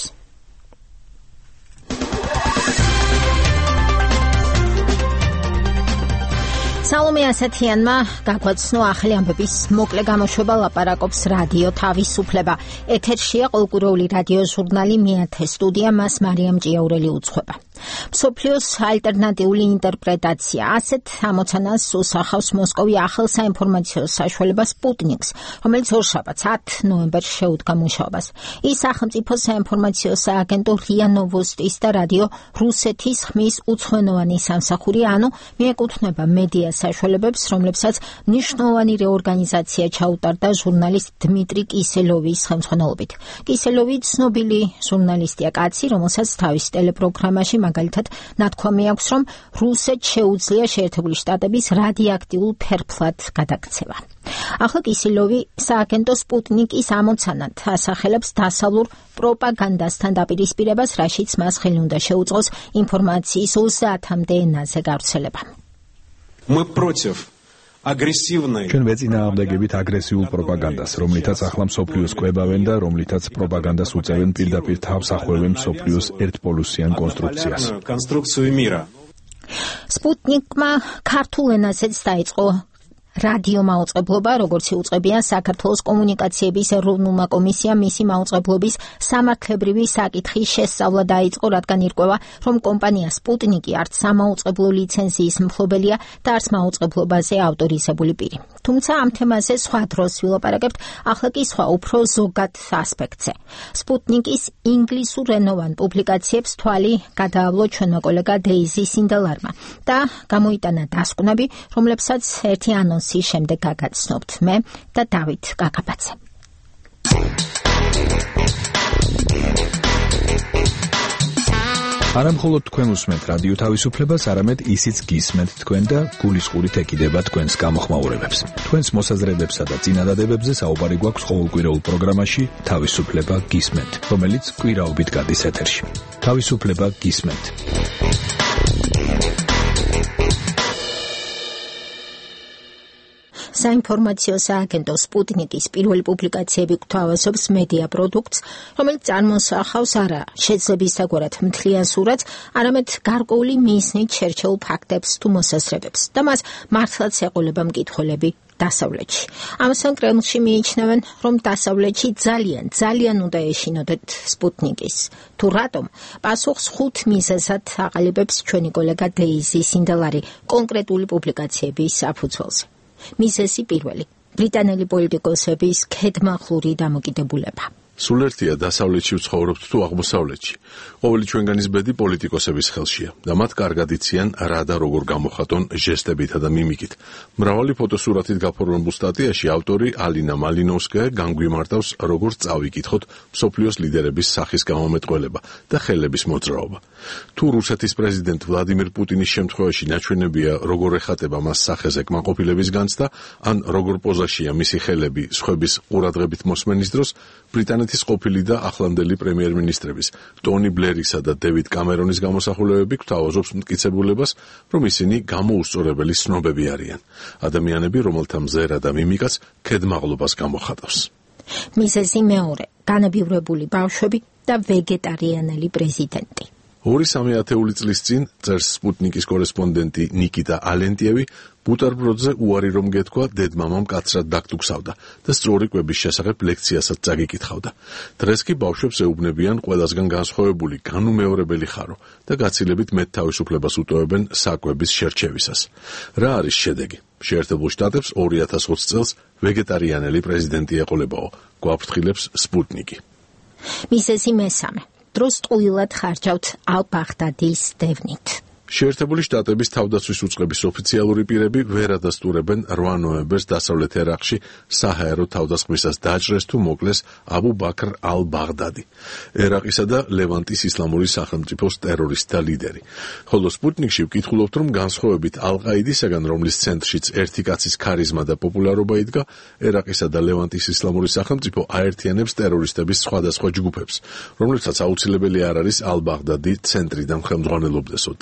სალომე ასათიანმა გაგვაცნო ახალი ამბების მოკლე გამოშვება ლაპარაკობს რადიო თავისუფლება. ეთერშია ყოლკურეული რადიო ჟურნალი მეათე სტუდია, მას მარიამ ჭიაურელი უძღვება. მსოფლიოს ალტერნატიული ინტერპრეტაცია ასეთ ამოცანას უსახავს მოსკოვი ახალ საინფორმაციო საშუალება სპუტნიკს, რომელიც ორშაბათს 10 ნოემბერს შეუდგა მუშაობას. ის სახელმწიფო საინფორმაციო სააგენტო რია ნოვოსტის და რადიო რუსეთის ხმის უცხოენოვანი სამსახური, ანუ მიეკუთვნება მედია საშუალებებს, რომლებსაც მნიშვნელოვანი რეორგანიზაცია ჩაუტარდა ჟურნალისტ დმიტრი კისელოვის ხელმძღვანელობით. კისელოვი ცნობილი ჟურნალისტია კაცი, რომელსაც თავის ტელეპროგრამაში მაგალითად ნათქვამი აქვს, რომ რუსეთს შეუძლია შეერთებული შტატების რადიოაქტიულ ფერფლად გადაქცევა. ახლა კისელოვი სააგენტო სპუტნიკის ამოცანად ასახელებს დასავლურ პროპაგანდასთან დაპირისპირებას, რაშიც მას ხელი უნდა შეუწყოს ინფორმაციის 30-მდე ენაზე გავრცელება. Мы против აგრესივნაი. ჩვენ ვეწინააღმდეგებით აგრესიულ პროპაგანდას, რომლითაც ახლა მსოფლიოს კვებავენ და რომლითაც პროპაგანდას უწევენ პირდაპირ თავს ახევენ მსოფლიოს ერთპოლუსიან კონსტრუქციას. სპუტნიკმა ქართულ ენაზეც დაიწყო რადიო მაუწყებლობა, როგორც იუწყებია საქართველოს კომუნიკაციების ეროვნულმა კომისიამ მისი მაუწყებლობის სამართლებრივი საკითხის შესწავლა დაიწყო, რადგან ირკვევა, რომ კომპანია სპუტნიკი არც სამაუწყებლო ლიცენზიის მფლობელია და არც მაუწყებლობაზე ავტორიზებული პირი. თუმცა ამ თემაზე სხვა დროს ვილაპარაკებთ, ახლა კი სხვა უფრო ზოგად ასპექტზე. სპუტნიკის ინგლისურენოვან პუბლიკაციებს თვალი გადაავლო ჩვენმა კოლეგა დეიზი სინდელარმა და გამოიტანა დასკვნები, რომლებსაც ერთი ანონსი შემდეგ გაგაცნობთ მე და დავით კაკაბაძე. არა მხოლოდ თქვენ უსმენთ რადიო თავისუფლებას, არამედ ისიც გისმენთ თქვენ და გულისყურით ეკიდება თქვენს გამოხმაურებებს. თქვენს მოსაზრებებსა და წინადადებებზე საუბარი გვაქვს ყოველკვირეულ პროგრამაში თავისუფლება გისმენთ, რომელიც კვირაობით გადის ეთერში. თავისუფლება გისმენთ. საინფორმაციო სააგენტო სპუტნიკის პირველი პუბლიკაციები გვთავაზობს მედია პროდუქტს, რომელიც წარმოსახავს არა შეძლებისდაგვარად მთლიან სურათს, არამედ გარკვეული მიზნით შერჩეულ ფაქტებს თუ მოსაზრებებს და მას მართლაც ეყოლება მკითხველები დასავლეთში. ამასთან კრემლში მიიჩნევენ, რომ დასავლეთში ძალიან უნდა ეშინოდეთ სპუტნიკის. თუ რატომ? პასუხს 5 მიზეზად აყალიბებს ჩვენი კოლეგა დეიზი სინდელარი კონკრეტული პუბლიკაციების საფუძველზე. მიზეზი პირველი, ბრიტანელი პოლიტიკოსების ქედმაღლური დამოკიდებულება. სულ ერთია დასავლეთში ვცხოვრობთ თუ აღმოსავლეთში. ყოველი ჩვენგანის ბედი პოლიტიკოსების ხელშია და მათ კარგად იციან რა და როგორ გამოხატონ ჟესტებითა და მიმიკით. მრავალი ფოტოსურათით გაფორმებულ სტატიაში ავტორი ალინა მალინოვსკაია განგვიმარტავს, როგორ წავიკითხოთ მსოფლიოს ლიდერების სახის გამომეტყველება და ხელების მოძრაობა. თუ რუსეთის პრეზიდენტ ვლადიმირ პუტინის შემთხვევაში ნაჩვენებია, როგორ ეხატება მას სახეზე კმაყოფილების განცდა, ან როგორ პოზაშია მისი ხელები სხვების ყურადღებით მოსმენის დროს, ბრიტანეთის ყოფილი და ახლანდელი პრემიერ-მინისტრების ტონი ბლერისა და დევიდ კამერონის გამოსახულებები გვთავაზობს მტკიცებულებას, რომ ისინი გამოუსწორებელი ცნობები არიან. ადამიანები, რომელთა მზერა და მიმიკაც ქედმაღლობას გამოხატავს. მიზეზი მეორე, განებივრებული ბავშვები და ვეგეტარიანელი პრეზიდენტი. 2-3 წლის წინ წერს სპუტნიკის კორესპონდენტი ნიკიტა ალენტიევი, ბუტარბროდზე უარი რომ გეთქვა, დედმამამ კაცრად დაგტუქსავდა და სწორი კვების შესახებ ლექციასაც წაგიკითხავდა. დღეს კი ბავშვებს ეუბნებიან ყველასგან განსხვავებული, განუმეორებელი ხარო და გაცილებით მეტ თავისუფლებას უტოვებენ საკვების შერჩევისას. რა არის შედეგი? შეერთებულ შტატებს 2020 წელს ვეგეტარიანელი პრეზიდენტი ეყოლებაო, გვაფრთხილებს სპუტნიკი. მიზეზი მესამე, დროს ტყუილად ხარჯავთ ალ-ბაღდადის დევნით. შეერთებული შტატების თავდაცვის უწყების ოფიციალური პირები ვერ ადასტურებენ 8 ნოემბერს დასავლეთ ერაყში საჰაერო თავდასხმისას დაჭრეს თუ მოკლეს აბუ ბაქრ ალ-ბაღდადი, ერაყისა და ლევანტის ისლამური სახელმწიფოს ტერორისტთა ლიდერი. ხოლო სპუტნიკში ვკითხულობთ, რომ განსხვავებით ალ-ყაიდისაგან, რომლის ცენტრშიც ერთი კაცის ქარიზმა და პოპულარობა იდგა, ერაყისა და ლევანტის ისლამური სახელმწიფო აერთიანებს ტერორისტების სხვადასხვა ჯგუფებს, რომლებსაც აუცილებელი არ არის ალ-ბაღდადი ცენტრიდან ხელმძღვანელობდესო, წერს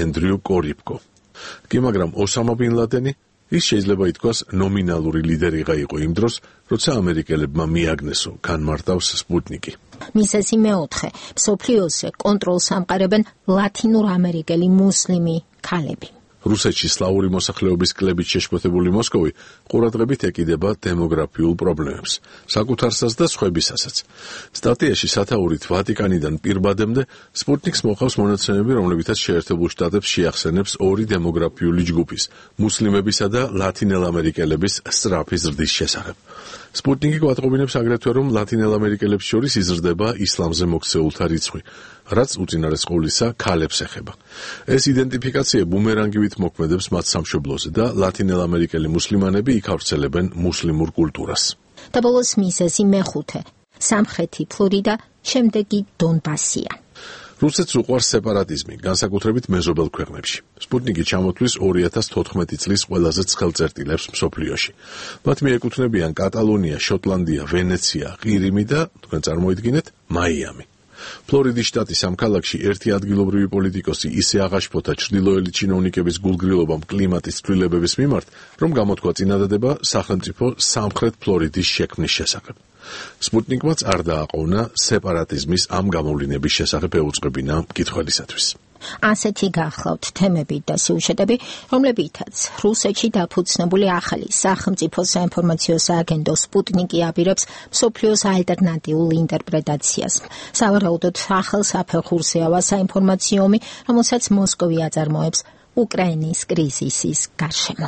ენდრიუ კორიპკო. კი მაგრამ ოსამა ბინ ლადენი ის შეიძლება ითქვას ნომინალური ლიდერიღა იყო იმ დროს, როცა ამერიკელებმა მიაგნესო განმარტავს სპუტნიკი. მისესი მეოთხე, მსოფლიოზე კონტროლს ამყარებენ ლათინურ ამერიკელი მუსლიმი ქალები. რუსეთში სლავური მოსახლეობის კლებით შეშფოთებული მოსკოვი ყურადღებით ეკიდება დემოგრაფიულ პრობლემებს, საკუთარსაც და სხვებისასაც. სტატიაში სათაურით ვატიკანიდან პირბადემდე სპუტნიკს მოყავს მონაცემები, რომლებითაც შეერთებულ შტატებს შეახსენებს ორი დემოგრაფიული ჯგუფის, მუსლიმებისა და ლათინელ ამერიკელების სწრაფი ზრდის შესახებ. სპუტნიკი გვატყობინებს აგრეთვე, რომ ლათინელ ამერიკელებს შორის იზრდება ისლამზე მოქცეულთა რიცხვი, რაც უწინარესყოვლისა ქალებს ეხება. ეს იდენტიფიკაცია ბუმერანგივით მოქმედებს მათ სამშობლოზე და ლათინელ ამერიკელი მუსლიმანები იქ ავრცელებენ მუსლიმურ კულტურას. და ბოლოს მისესი მეხუთე, სამხრეთი ფლორიდა, შემდეგი დონბასია. რუსეთს უყვარს სეპარატიზმი, განსაკუთრებით მეზობელ ქვეყნებში. სპუტნიკი ჩამოთვლის 2014 წლის ყველაზე ცხელ წერტილებს მსოფლიოში. მათ მიეკუთვნებიან კატალონია, შოტლანდია, ვენეცია, ყირიმი და, თქვენ წარმოიდგინეთ, მაიამი. ფლორიდის შტატის ამ ქალაქში ერთი ადგილობრივი პოლიტიკოსი ისე აღაშფოთა ჩრდილოელი ჩინოვნიკების გულგრილობამ კლიმატის ცვლილებების მიმართ, რომ გამოთქვა წინადადება სახელმწიფო სამხრეთ ფლორიდის შექმნის შესახებ. სპუტნიკმაც არ დააყოვნა სეპარატიზმის ამ გამოვლინების შესახებ ეუწყებინა მკითხველისათვის. ასეთი გახლავთ თემები და სიუჟეტები, რომლებითაც რუსეთში დაფუძნებული ახალი სახელმწიფო საინფორმაციო სააგენტო სპუტნიკი აპირებს მსოფლიოს ალტერნატიულ ინტერპრეტაციას. სავარაუდოდ ახალ საფეხურზე ავა საინფორმაციო ომი, რომელსაც მოსკოვი აწარმოებს უკრაინის კრიზისის გარშემო.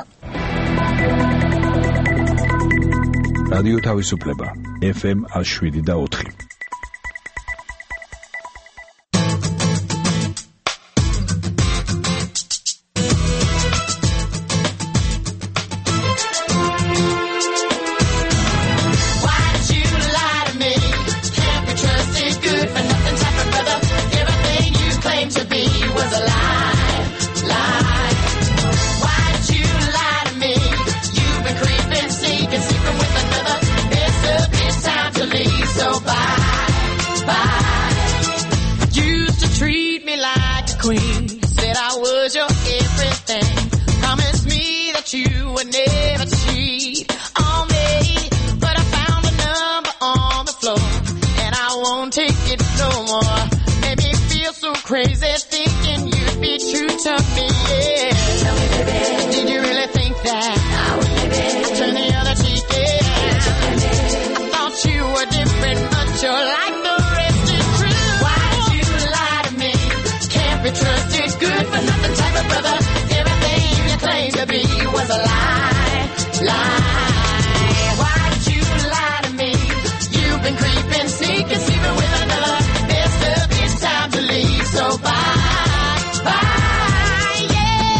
რადიო თავისუფლება FM 107.4. Crazy thinking you'd be true to me, yeah. Tell me, baby, did you really think that I would, baby, turn the other cheek, yeah? I thought you were different, but you're like the rest is true. Why'd you lie to me? Can't be trusted, good for nothing type of brother. Everything you claimed to be was a lie, lie. Why'd you lie to me? You've been creeping, sneaking, sleeping with another. Best of it's time to leave. So bye, bye, yeah.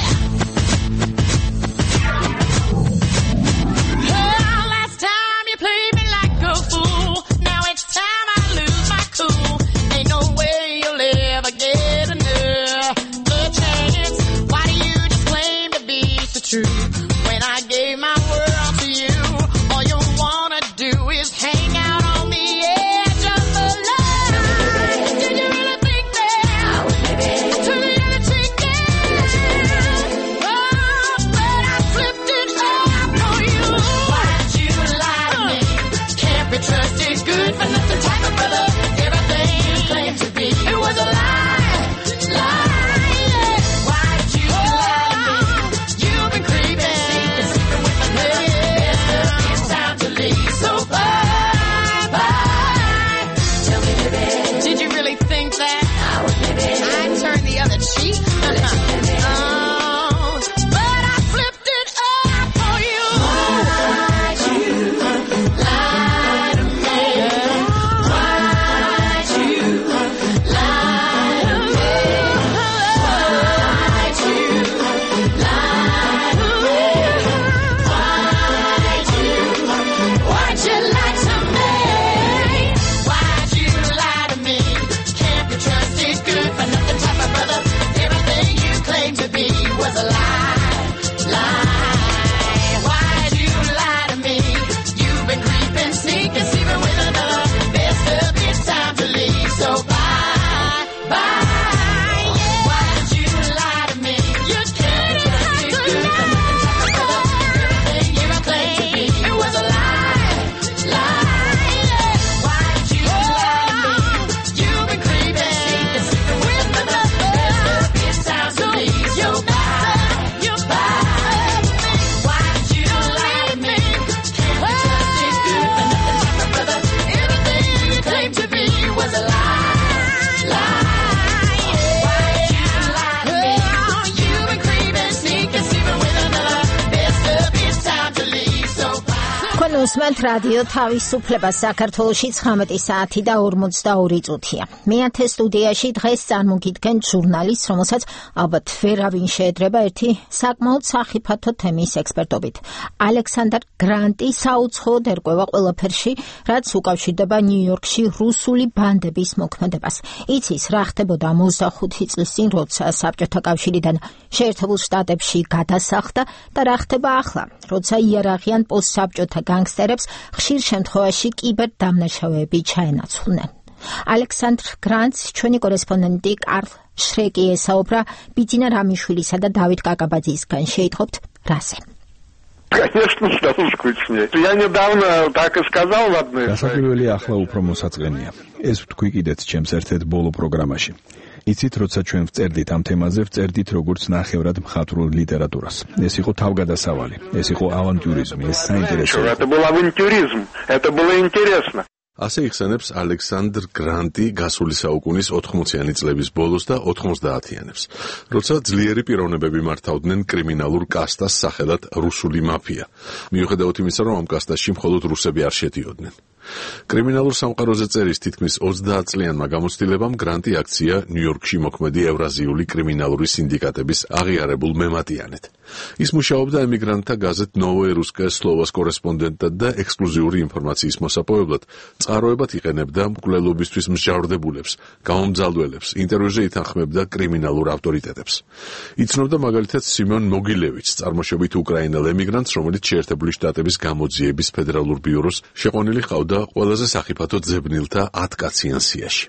გისმენთ რადიო თავისუფლება საქართველოში 19 საათი და 42 წუთია. მეათე სტუდიაში დღეს წარმოგიდგენთ ჟურნალისტს, რომელსაც ალბათ ვერავინ შეედრება ერთი საკმაოდ სახიფათო თემის ექსპერტობით. ალექსანდრ გრანტი საუცხოოდ ერკვევა ყველაფერში, რაც უკავშირდება ნიუ-იორკში რუსული ბანდების მოქმედებას. იცის რა ხდებოდა 25 წლის წინ, როცა საბჭოთა კავშირიდან შეერთებულ შტატებში გადასახლდა და რა ხდება ახლა, როცა იარაღიან პოსტსაბჭოთა განგსტერებს ხშირ შემთხვევაში კიბერდამნაშავეები ჩაენაცვლნენ. ალექსანდრ გრანტს ჩვენი კორესპონდენტი კარლ შრეკი ესაუბრა ბიძინა რამიშვილისა და დავით კაკაბაძისგან. შეიტყობთ რაზე? Конечно, что скучнее. Я недавно так и сказал в одной. გასაკვირველი ახლა უფრო მოსაწყენია. ეს ვთქვი კიდეც ჩემს ერთ-ერთ ბოლო პროგრამაში. იცით, როცა ჩვენ ვწერდით ამ თემაზე, ვწერდით როგორც ნახევრად მხატვრულ ლიტერატურას. ეს იყო თავგადასავალი, ეს იყო ავანტიურიზმი, ეს საინტერესო. Это был авантюризм, это было интересно. ასე იხსენებს ალექსანდრ გრანტი გასული საუკუნის 80-იანი წლების ბოლოს და 90-იანებს, როცა ძლიერი პიროვნებები მართავდნენ კრიმინალურ კასტას სახელად რუსული მაფია. მიუხედავად იმისა, რომ ამ კასტაში მხოლოდ რუსები არ შედიოდნენ. კრიმინალურ სამყაროზე წერის თითქმის 30 წლიანმა გამოცდილებამ გრანტი აქცია ნიუ-იორკში მოქმედი ევრაზიული კრიმინალური სინდიკატების აღიარებულ მემატიანედ. ის მუშაობდა ემიგრანტთა გაზეთ ნოვოე რუსკაია სლოვას კორესპონდენტად და ექსკლუზიური ინფორმაციის მოსაპოვებლად წყაროებად იყენებდა მკვლელობისთვის მსჯავრდებულებს, გამომძალველებს, ინტერვიუზე ითანხმებდა კრიმინალურ ავტორიტეტებს. იცნობდა მაგალითად სიმონ მოგილევიჩს, წარმოშობით უკრაინელ ემიგრანტს, რომელიც შეერთებული შტატების გამოძიების ფედერალურ ბიუროს შეყვანილი ჰყავდა ყველაზე სახიფათო ძებნილთა 10 კაციან სიაში.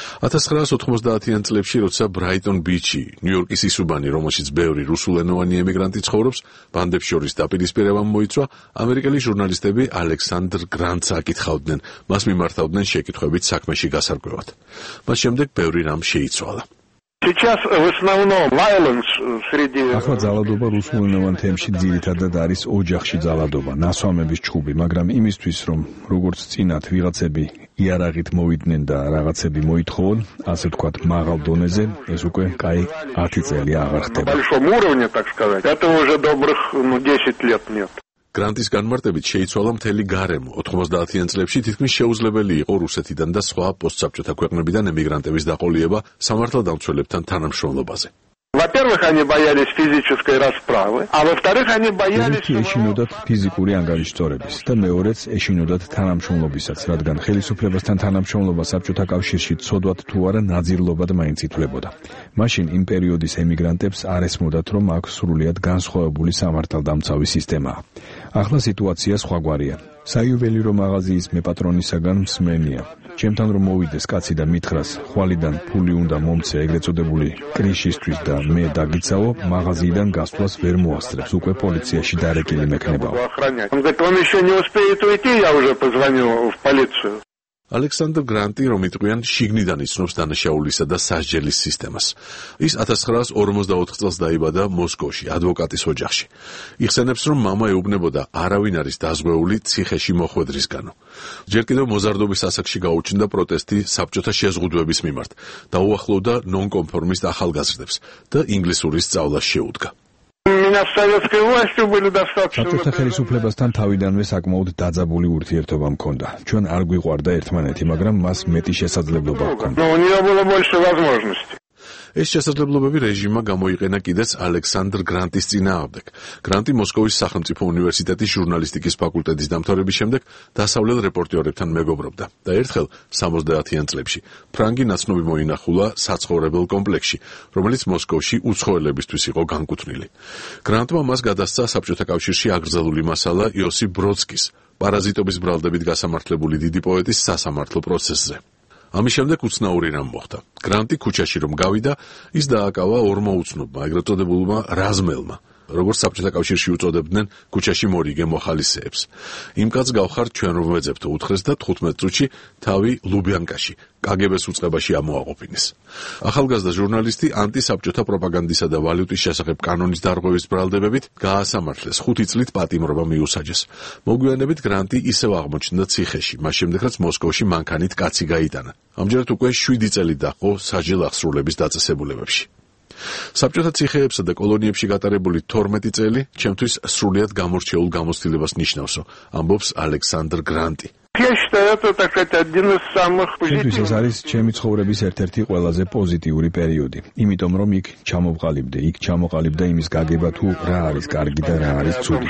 1990-იან წლებში, როცა ბრაიტონ ბიჩი, ნიუ-იორკის ისუბანი, რომელშიც ბევრი რუსულენოვანი ემიგრანტი ცხოვრობს, ბანდებს შორის დაპირისპირებამ მოიცვა, ამერიკელი ჟურნალისტები ალექსანდრ გრანტს აკითხავდნენ, მას მიმართავდნენ შეკითხვებით საქმეში გასარკვევად. მას შემდეგ ბევრი რამ შეიცვალა. Сейчас в основном violence среди ახლა ძალადობა რუსულენოვან თემში ძირითადად არის ოჯახში ძალადობა, ნასვამების ჩხუბი, მაგრამ იმისთვის, რომ როგორც წინათ ვიღაცები იარაღით მოვიდნენ და რაღაცები მოითხოვონ, ასე ვთქვათ, მაღალ დონეზე, ეს უკვე კაი 10 წელი აღარ ხდება. На большом уровне, так сказать, это уже добрых 10 лет нет. გრანტის განმარტებით შეიცვალა მთელი გარემო. 90-იან წლებში თითქმის შეუძლებელი იყო რუსეთიდან და სხვა პოსტსაბჭოთა ქვეყნებიდან ემიგრანტების დაყოლიება სამართალდამცველებთან თანამშრომლობაზე. Во-первых, они боялись физической расправы, а во-вторых, они боялись ეშინოდათ ფიზიკური ანგარიშწორების და მეორეც ეშინოდათ თანამშრომლობისაც, რადგან ხელისუფლებასთან თანამშრომლობა საბჭოთა კავშირში ცოდვად თუ არა ნაძირლობად მაინც ითვლებოდა. მაშინ იმ პერიოდის ემიგრანტებს არ ესმოდათ, რომ აქვს სრულიად განსხვავებული სამართალდამცავი სისტემა. ახლა სიტუაცია სხვაგვარია. საიუველირო მაღაზიის მეპატრონისაგან მსმენია. ჩემთან რომ მოვიდეს კაცი და მითხრას, ხვალიდან ფული უნდა მომცე ეგრეთ წოდებული კრიშისთვის და მე დაგიცავო, მაღაზიიდან გასვლას ვერ მოასწრებს, უკვე პოლიციაში დარეკილი მექნებაო. Он говорит, он еще не успеет уйти, я уже позвоню в полицию. ალექსანდრ გრანტი, რომ იტყვიან, შიგნიდან იცნობს დანაშაულისა და სასჯელის სისტემას. ის 1944 წელს დაიბადა მოსკოვში, ადვოკატის ოჯახში. იხსენებს, რომ მამა ეუბნებოდა, არავინ არის დაზღვეული ციხეში მოხვედრისგანო. ჯერ კიდევ მოზარდობის ასაკში გაუჩნდა პროტესტი საბჭოთა შეზღუდვების მიმართ და უახლოვდა ნონკონფორმისტ ახალგაზრდებს და ინგლისურის სწავლას შეუდგა. საბჭოთა ხელისუფლებასთან თავიდანვე საკმაოდ დაძაბული ურთიერთობა მქონდა. ჩვენ არ გვიყვარდა ერთმანეთი, მაგრამ მას მეტი შესაძლებლობა ჰქონდა. ეს შესაძლებლობები რეჟიმმა გამოიყენა კიდეც ალექსანდრ გრანტის წინააღმდეგ. გრანტი მოსკოვის სახელმწიფო უნივერსიტეტის ჟურნალისტიკის ფაკულტეტის დამთავრების შემდეგ დასავლელ რეპორტიორებთან მეგობრობდა და ერთხელ 70-იან წლებში ფრანგი ნაცნობი მოინახულა საცხოვრებელ კომპლექსში, რომელიც მოსკოვში უცხოელებისთვის იყო განკუთვნილი. გრანტმა მას გადასცა საბჭოთა კავშირში აკრძალული მასალა იოსიფ ბროდსკის, პარაზიტობის ბრალდებით გასამართლებული დიდი პოეტის სასამართლო პროცესზე. ამის შემდეგ უცნაური რამ მოხდა. გრანტი ქუჩაში რომ გავიდა, ის დააკავა ორმა უცნობმა, ეგრეთ წოდებულმა რაზმელმა, როგორც საბჭოთა კავშირში უწოდებდნენ ქუჩაში მორიგე მოხალისეებს. იმ კაცს გავხართ ჩვენ რომ ვეძებთო, უთხრეს და 15 წუთში თავი ლუბიანკაში, კგბ-ს უწყებაში ამოაყოფინეს. ახალგაზრდა ჟურნალისტი ანტისაბჭოთა პროპაგანდისა და ვალუტის შესახებ კანონის დარღვევის ბრალდებებით გაასამართლეს, 5 წლით პატიმრობა მიუსაჯეს. მოგვიანებით გრანტი ისევ აღმოჩნდა ციხეში, მას შემდეგ რაც მოსკოვში მანქანით კაცი გაიტანა. ამჯერად უკვე 7 წელი დაჰყო სასჯელ აღსრულების დაწესებულებებში. საბჭოთა ციხეებსა და კოლონიებში გატარებული 12 წელი ჩემთვის სრულიად გამორჩეულ გამოცდილებას ნიშნავსო, ამბობს ალექსანდრ გრანტი. ჩემთვის ეს არის ჩემი ცხოვრების ერთ-ერთი ყველაზე პოზიტიური პერიოდი, იმიტომ რომ იქ ჩამოყალიბდა იმის გაგება თუ რა არის კარგი და რა არის ცუდი.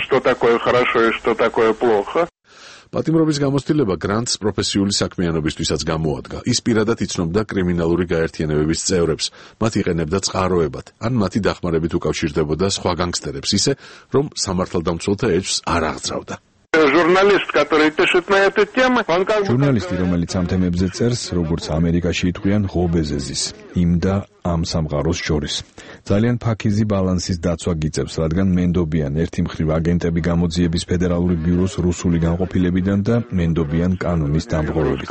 პატიმრობის გამოცდილება გრანტს პროფესიული საქმიანობისთვისაც გამოადგა. ის პირადად იცნობდა კრიმინალური გაერთიანებების წევრებს, მათ იყენებდა წყაროებად, ან მათი დახმარებით უკავშირდებოდა სხვა განგსტერებს ისე, რომ სამართალდამცველთა ეჭვს არ აღძრავდა. ჟურნალისტი, რომელიც ამ თემებზე წერს, როგორც ამერიკაში იტყვიან, ღობეზეზის, იმ და ამ სამყაროს შორის. ძალიან ფაქიზი ბალანსის დაცვა გიწევს, რადგან მენდობიან ერთი მხრივ აგენტები გამოძიების ფედერალური ბიუროს რუსული განყოფილებიდან და მენდობიან კანონის დამღობებით.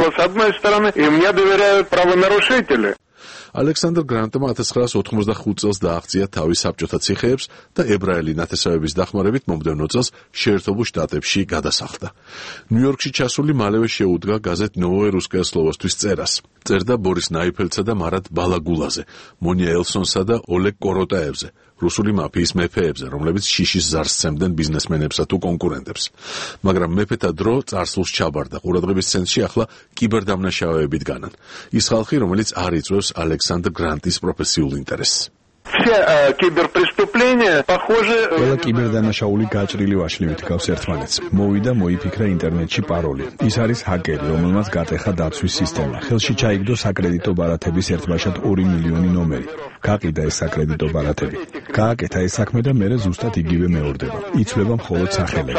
ალექსანდრ გრანტმა 1985 წელს დააღწია თავი საბჭოთა ციხეებს და ებრაელი ნათესავების დახმარებით მომდევნო წელს შეერთებულ შტატებში გადასახლდა. ნიუ-იორკში ჩასული მალევე შეუდგა გაზეთ ნოვოე რუსკაია სლოვოსთვის წერას. წერდა ბორის ნაიფელცსა და მარად ბალაგულაზე, მონია ელსონსა და ოლეგ კოროტაევზე, რუსული მაფიის მეფეებზე, რომლებიც შიშის ზარს სცემდნენ ბიზნესმენებსა თუ კონკურენტებს. მაგრამ მეფეთა დრო წარსულს ჩაბარდა, ყურადღების ცენტრში ახლა კიბერდამნაშავეებით განან. ის ხალხი, რომელიც არ იწვევს ალექსანდრ გრანტის პროფესიულ ინტერესს. ყველა კიბერდანაშაული გაჭრილი ვაშლივით გავს ერთმანეთს. მოვიდა მოიფიქრა ინტერნეტში პაროლი. ის არის ჰაკერი, რომელმაც გატეხა დაცვის სისტემა. ხელში ჩაიგდო საკრედიტო ბარათების ერთბაშად 2 მილიონი ნომერი. გაყიდა ეს საკრედიტო ბარათები. გააკეთა ეს საქმე და მერე ზუსტად იგივე მეორდება. იცვლება მხოლოდ სახელები.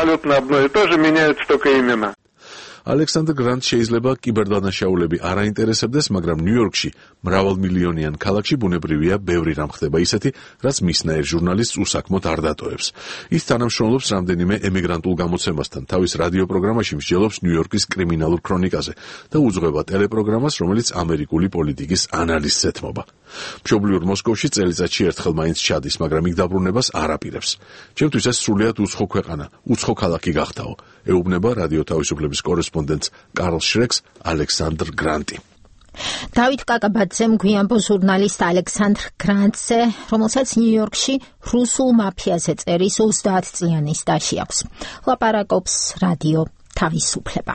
ალექსანდრ გრანტს შეიძლება კიბერდანაშაულები არ აინტერესებდეს, მაგრამ ნიუ-იორკში მრავალმილიონიან ქალაქში ბუნებრივია ბევრი რამ ხდება ისეთი, რაც მისნაირ ჟურნალისტს უსაქმოდ არ დატოვებს. ის თანამშრომლობს რამდენიმე ემიგრანტულ გამოცემასთან, თავის რადიო პროგრამაში მსჯელობს ნიუ-იორკის კრიმინალურ ქრონიკაზე და უძღვება ტელეპროგრამას, რომელიც ამერიკული პოლიტიკის ანალიზს ეთმობა. მშობლიურ მოსკოვში წელიწადში ერთხელ მაინც ჩადის, მაგრამ იქ დაბრუნებას არ აპირებს. ჩემთვის ეს სრულიად უცხო ქვეყანა, უცხო ქალაქი გახდაო, ეუბნება რადიო თავისუფლების კორესპონდენტს კარლ შრეკს ალექსანდრ გრანტი. დავით კაკაბაძემ გვიანბო ჟურნალისტ ალექსანდრ გრანტზე, რომელსაც ნიუ-იორკში რუსულ მაფიაზე წერის 30 წლიანი სტაჟი აქვს. ლაპარაკობს რადიო თავისუფლება.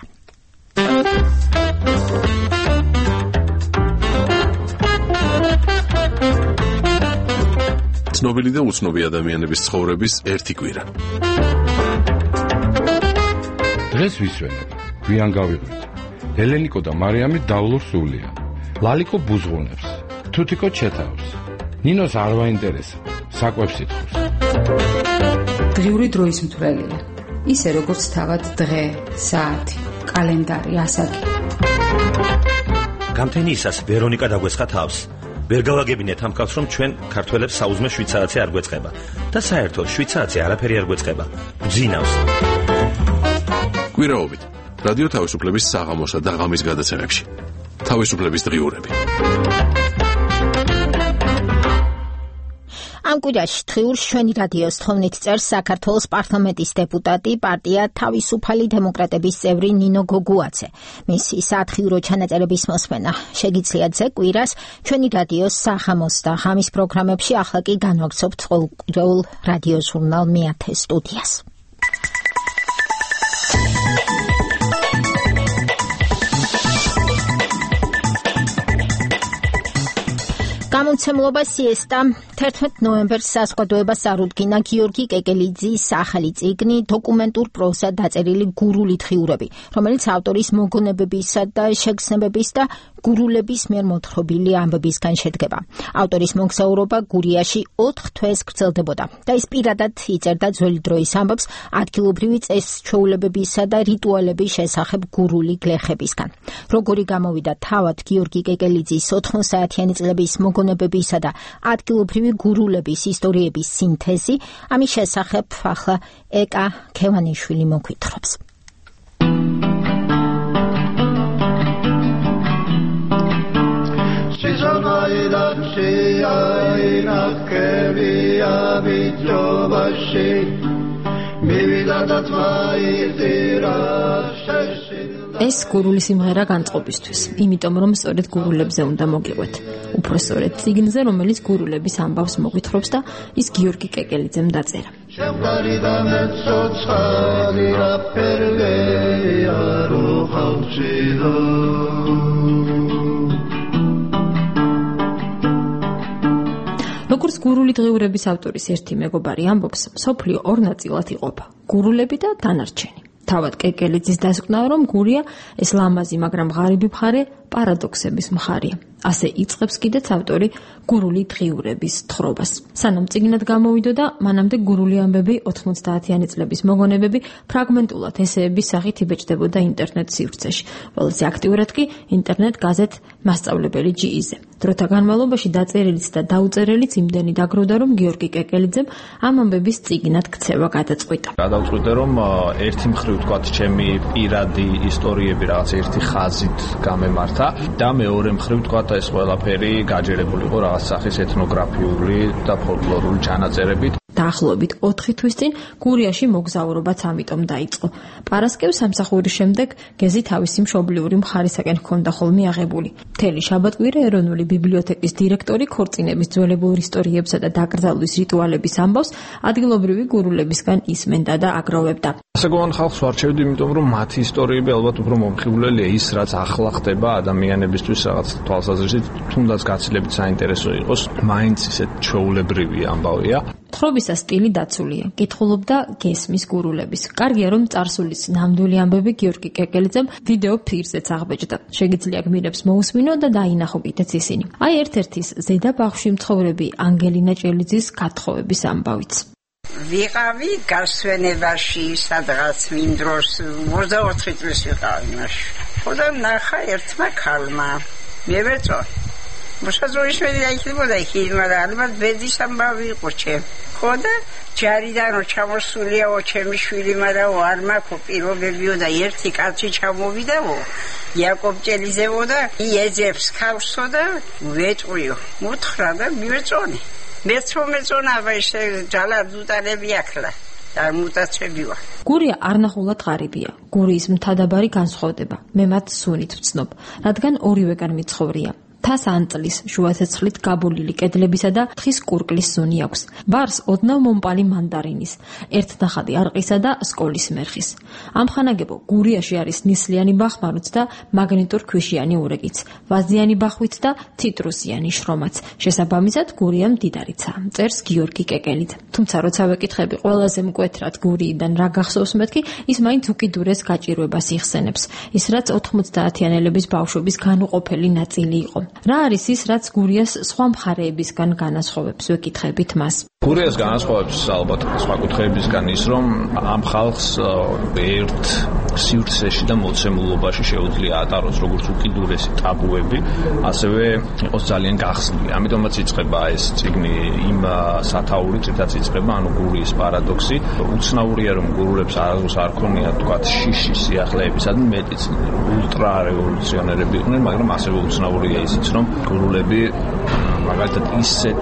ცნობილი და უცნობი ადამიანების ცხოვრების ერთი კვირა. დღეს ვისვენებ, გვიან გავიღვით. ელენიკო და მარიამი დავლურ სულია. ლალიკო ბუზღუნებს, თუთიკო ჩეთავს. ნინოს არ ვაინტერესა, საკვებს ითხოვს. დღიური დროის მთვრელია. ისე როგორც თავად დღე, საათი, კალენდარი, ასაკი. გამთენიისას ვერონიკა დაგვესხა თავს. ვერ გავაგებინეთ ამ კაცს, რომ ჩვენ ქართველებს საუზმე შვიცარიცი არ გვეწყება და საერთოდ შვიცარიცი არაფერი არ გვეწყება. გძინავს. კვირაობით რადიო თავისუფლების საღამოსა და ღამის გადაცემებში. თავისუფლების დღიურები. ამ კვირაში დღიურს ჩვენი რადიოს თხოვნით წერს საქართველოს პარლამენტის დეპუტატი, პარტია თავისუფალი დემოკრატების წევრი ნინო გოგუაძე. მისი სათხიურო ჩანაწერების მოსმენა შეგიძლიათ ზე კვირას ჩვენი რადიოს საღამოს და ღამის პროგრამებში, ახლა კი განვაგრძობთ ყოველკვირეულ რადიო ჟურნალ მეათე სტუდიას. გამომცემლობა სიესტა 11 ნოემბერს საზოგადოებას არუდგინა გიორგი კეკელიძის ახალი წიგნი დოკუმენტურ პროზა დაწერილი გურული დღიურები, რომელიც ავტორის მოგონებებისა და შეგრძნებების და გურულების მიერ მოთხრობილი ამბებისგან შედგება. ავტორის მოგზაურობა გურიაში 4 თვეს გრძელდებოდა და ის პირადად იწერდა ძველი დროის ამბებს ადგილობრივი წესჩვეულებებისა და რიტუალების შესახებ გურული გლეხებისგან. როგორი გამოვიდა თავად გიორგი კეკელიძის 80 საათიანი წლების მოგონებებისა და ადგილობრივი გურულების ისტორიების სინთეზი, ამის შესახებ ახლა ეკა ქევანიშვილი მოგვითხრობს. Mi vida da tvai tiras ეს გურული სიმღერა განწყობისთვის, იმიტომ რომ სწორედ გურულებზე უნდა მოგიყვეთ. უფრო სწორედ წიგნზე, რომელიც გურულების ამბავს მოგვითხრობს და ის გიორგი კეკელიძემ დაწერა. როგორც გურული დღიურების ავტორის ერთი მეგობარი ამბობს, სოფლიო ორ ნაწილად იყოფა: გურულები და დანარჩენი. თავად კეკელიძის დასკვნაა, რომ გურია ეს ლამაზი, მაგრამ ღარიბი მხარე პარადოქსების მხარია. ასე იწყებს კიდეც ავტორი გურული დღიურების თხრობას. სანამ წიგნად გამოვიდოდა, მანამდე გურული ამბები 90-იანი წლების მოგონებები ფრაგმენტულად ესეების სახით იბეჭდებოდა ინტერნეტ სივრცეში. ყველაზე აქტიურად კი ინტერნეტ გაზეთ მასწავლებელი GE-ზე. დროთა განმავლობაში დაწერილიც და დაუწერილიც იმდენი დაგროვდა, რომ გიორგი კეკელიძემ ამ ამბების წიგნად ქცევა გადაწყვიტა. გადავწყვიტე, რომ ერთი მხრივ თქვათ ჩემი პირადი ისტორიები რაღაც ერთი ხაზით გამემართა და მეორე მხრივ თქვათ ეს ყველაფერი გაჯერებული იყო რაღაც სახის ეთნოგრაფიული და ფოლკლორული ჩანაწერებით. დაახლოებით 4 თვის წინ გურიაში მოგზაურობაც ამიტომ დაიწყო. პარასკევს სამსახურის შემდეგ გეზი თავისი მშობლიური მხარისაკენ ჰქონდა ხოლმე აღებული. მთელი შაბათკვირა ეროვნული ბიბლიოთეკის დირექტორი ქორწინების ძველებურ ისტორიებსა და დაკრძალვის რიტუალების ამბავს ადგილობრივი გურულებისგან ისმენდა და აგროვებდა. ასაგოვან ხალხს ვარჩევდი, იმიტომ რომ მათი ისტორიები ალბათ უფრო მომხიბვლელია ის, რაც ახლა ხდება ადამიანებისთვის რაღაც თვალსაზრისით, თუნდაც გაცილებით საინტერესო იყოს, მაინც ისეთ ჩვეულებრივი ამბავია. თხრობისა სტილი დაცულია. კითხულობდა გესმის გურულების. კარგია, რომ წარსულის ნამდვილი ამბები გიორგი კეკელიძემ ვიდეო ფირზეც აღბეჭდა. შეგიძლია გმირებს მოусმინო და დაინახო კიდეც ისინი. აი ერთ-ერთის ზედა ბაღში მცხოვრები ანგელინა ჭელიძის გათხოვების ამბავიც. ვიყავი გასვენებაში სადღაც იმ დროს 24 წლის ვიყავი მაშინ. ხოდა ნახა ერთმა ქალმა. მე ვეწო. მოსაზროიშველი დაიხდებოდა იქიდან და ალბათ ბედის ამბავი იყო ჩემ. ხოდა ჯარიდან რო ჩამოსულიაო ჩემი შვილი, მაგრამ არ მაქვს პირობებიო და ერთი კაცი ჩამოვიდაო. იაკობ ჭელიზევო და იეძებს ხავსო და ვეწვიო. მუთხრა და მივეწონი. მეწონა ვაიშე ჯალად უტანები ახლა. და მუტაცებია. გურია არნახულად ღარიბია. გურიის მთადაბარი განსხვავდება. მე მათ სუნით ვცნობ, რადგან ორივეგან მიცხოვრია. თას ანწლის, შუაცეცხლით გაბოლილი კედლებისა და თხის კურკლის სუნი აქვს. ბარს ოდნავ მომპალი მანდარინის, ერთნახადი არყისა და სკოლის მერხის. ამხანაგებო გურიაში არის ნისლიანი ბახმაროც და მაგნიტურ ქვიშიანი ურეკიც, ვაზიანი ბახვით და ციტრუსიანი შრომაც. შესაბამისად გურია მდიდარიცაა, წერს გიორგი კეკელიძე. თუმცა როცა ვეკითხები ყველაზე მკვეთრად გურიიდან რა გახსოვს მეთქი, ის მაინც უკიდურეს გაჭირვებას იხსენებს. ის რაც 90-იანელების ბავშვობის განუყოფელი ნაწილი იყო. რა არის ის, რაც გურიას სხვა მხარეებისგან განასხვავებს, ვეკითხებით მას. გურიას განასხვავებს ალბათ სხვა კუთხეებისგან ის, რომ ამ ხალხს ერთ სივრცეში და მოცემულობაში შეუძლია ატაროს როგორც უკიდურესი ტაბუები, ასევე იყოს ძალიან გახსნილი. ამიტომაც იწყება ეს წიგნი იმ სათაურით, რითაც იწყება, ანუ გურიის პარადოქსი. უცნაურია, რომ გურულებს არასდროს არ ქონიათ თქვათ შიში სიახლეებისადმი, მეტიც ულტრა რევოლუციონერები იყვნენ, მაგრამ ასევე უცნაურია ისიც, რომ გურულები მაგალითად ისეთ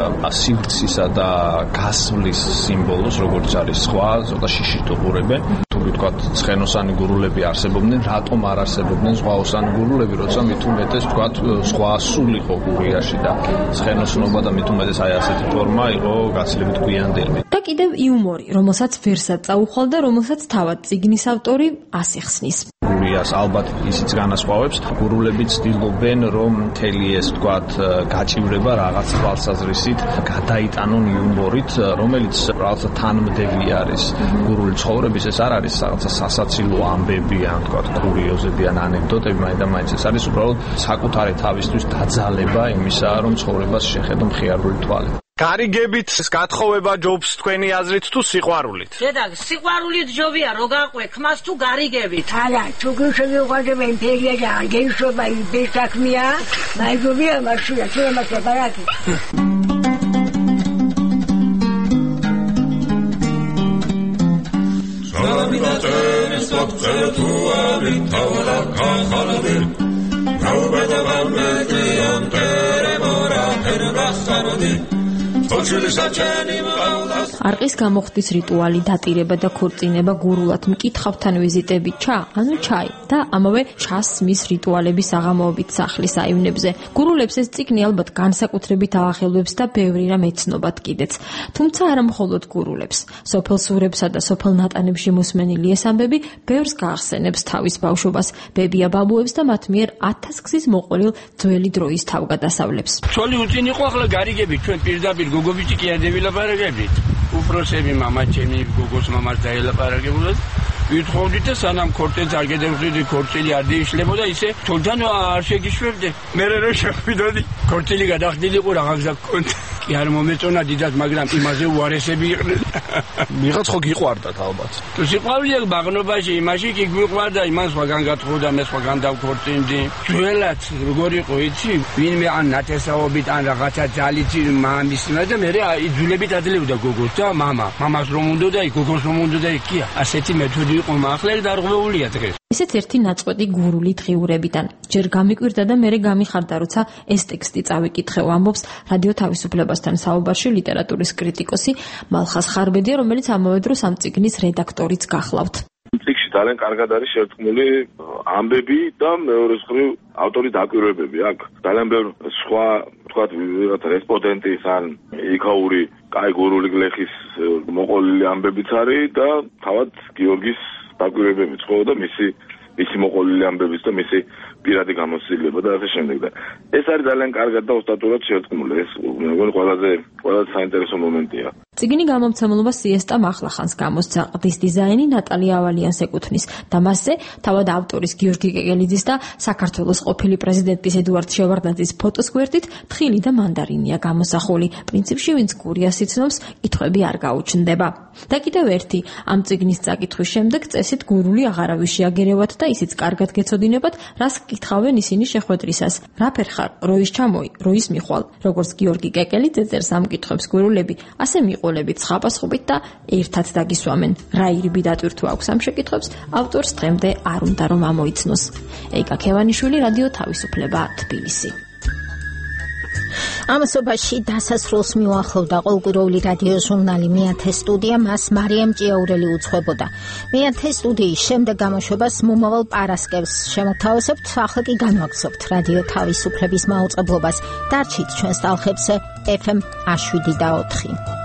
სივრცისა და გასვლის სიმბოლოს, როგორც არის სხვა, ზოგადად შიშით უყურებენ. თუ ვთქვათ, ცხენოსანი გურულები არსებობდნენ, რატომ არ არსებობდნენ ზღვაოსანი გურულები, როცა მით უმეტეს ვთქვათ, სხვა სული იყო გურიაში და ცხენოსნობა და მით უმეტეს აი ასეთი ფორმა იყო გაცილებით გვიანდელი. და კიდევ იუმორი, რომელსაც ვერსად წაუხვალ და რომელსაც თავად წიგნის ავტორი ასიხსნის. გურიას ალბათ ისიც განასხვავებს, გურულები ცდილობენ, რომ მთელი ეს ვთქვათ გაჭირვება რაღაც თვალსაზრისით გადაიტანონ იუმორით, რომელიც რაღაცა თანმდევი არის გურული ცხოვრების. ეს არ არის რაღაცა სასაცილო ამბები ან ვთქვათ კურიოზები ან ანეკდოტები, მაინც ეს არის უბრალოდ საკუთარი თავისთვის დაძალება იმისა, რომ ცხოვრებას შეხედო მხიარული თვალით. გარიგებით გათხოვება ჯობს თქვენი აზრით თუ სიყვარულით? დედა, სიყვარულით ჯობია, რო გაყვე ხმას თუ გარიგებით? არა, თუ გიშევიღებენ იმპერია და გეიშობა იმპერსაქმია, მაიგობია მაშია, თუ ამასა ბარაკი. Salaminatenis tot cetuari taula khaladi Naubada varmeti antere mora herbasanadi არყის გამოხდის რიტუალი, დატირება და ქორწინება გურულად მკითხავთან ვიზიტები ჩა, ანუ ჩაი და ამავე ჩას მის რიტუალების აღამოობით სახლის აივნებზე. გურულებს ეს წიგნი ალბათ განსაკუთრებით აახელვებს და ბევრი რამ ეცნობათ კიდეც. თუმცა არა მხოლოდ გურულებს. სოფელ სურებსა და სოფელ ნატანებში მოსმენილი ეს ამბები ბევრს გაახსენებს თავის ბავშვობას, ბებია ბაბუებს და მათ მიერ 1000 გზის მოყოლილ ძველი დროის თავგადასავლებს. ცოლი უწინ იყო, ახლა გარიგებით ჩვენ პირდაპირ გოგობიჭი კი არ ვილაპარაკებით. უპროსები მამა ჩემი გოგოს მამას დაელაპარაკებულათ. ვითხოვდით და სანამ ქორწილს არ გედევხდით, ქორწილი არ დაიშლებოდა, ისე თოლთან არ შეგიშვებდე. მე რომ შეხვიდოდი, ქორწილი გადახდილიყო, რაღაც გზა გქონდა. კი არ მომეწონა დიდად, მაგრამ იმაზე უარესები იყვნენ. ვიღაც ხო გიყვარდათ ალბათ. თუ სიყვარული ბაღნობაში, იმაში კი გვიყვარდა, იმან სხვაგან გათხოვდა, მე სხვაგან დავქორწინდი. ძველად როგორ იყო იცი? ვინმე ან ნათესაობით, ან რაღაცა ძალით მამის და მე იძულებით აძლევდა გოგოს და მამას რომ უნდა და გოგოს რომ უნდა და იქია. ასეთი მეთოდი იყო მართლა დარღვეულია დღეს. ისეთ ერთი ნაწყვეტი გურული დღიურებიდან. ჯერ გამიკვირდა და მერე გამიხარდა, როცა ეს ტექსტი წავიკითხე, ამბობს რადიო თავისუფლებასთან საუბარში ლიტერატურის კრიტიკოსი მალხას ხარბედია, რომელიც ამავე დროს ამ წიგნის რედაქტორიც გახლავთ. წიგნში ძალიან კარგად არის შერწყმული ამბები და მეორე მხრივ ავტორის დაკვირვებები. აქ ძალიან ბევრი სხვა, თქვათ, ვიღაცა რესპონდენტის ან იქაური კაი გურული გლეხის მოყოლილი ამბებიც არის და თავად გიორგის დაკვირვებებიც ხო და მისი მოყოლილი ამბებიც და მისი პირადი გამოცდილება და ასე შემდეგ და ეს არის ძალიან კარგად და ოსტატურად შერწყმული. ეს მეგონი ყველაზე საინტერესო მომენტია. წიგნი გამომცემლობა სიესტამ ახლახანს გამოსცა. ყდის დიზაინი ნატალია ავალიანს ეკუთვნის და მასზე თავად ავტორის გიორგი კეკელიძის და საქართველოს ყოფილი პრეზიდენტის ედუარდ შევარდნაძის ფოტოს გვერდით თხილი და მანდარინია გამოსახული. პრინციპში ვინც გურიას იცნობს, კითხვები არ გაუჩნდება. და კიდევ ერთი, ამ წიგნის წაკითხვის შემდეგ წესით გურული აღარავის შეაგერევათ და ისიც კარგად გეცოდინებათ, რას კითხავენ ისინი შეხვედრისას. რაფერ ხარ, როის ჩამოი, როის მიხვალ. როგორც გიორგი კეკელიძე წერს ამ კითხვებს გურულები, ასე მიყოლებით ცხაპასხობით და ერთად დაგისვამენ. რა ირიბი დატვირთვა აქვს ამ შეკითხვებს, ავტორს დღემდე არ უნდა რომ ამოიცნოს. ეიკა ქევანიშვილი, რადიო თავისუფლება, თბილისი. ამასობაში დასასრულს მიუახლოვდა ყოველკვირეული რადიო ჟურნალი მეათე სტუდია, მას მარიამ ჭიაურელი უძღვებოდა. მეათე სტუდიის შემდეგ გამოშვებას მომავალ პარასკევს შემოთავაზებთ, ახლა კი განვაგრძობთ რადიო თავისუფლების მაუწყებლობას. დარჩით ჩვენს ტალღებზე FM 7 და 4.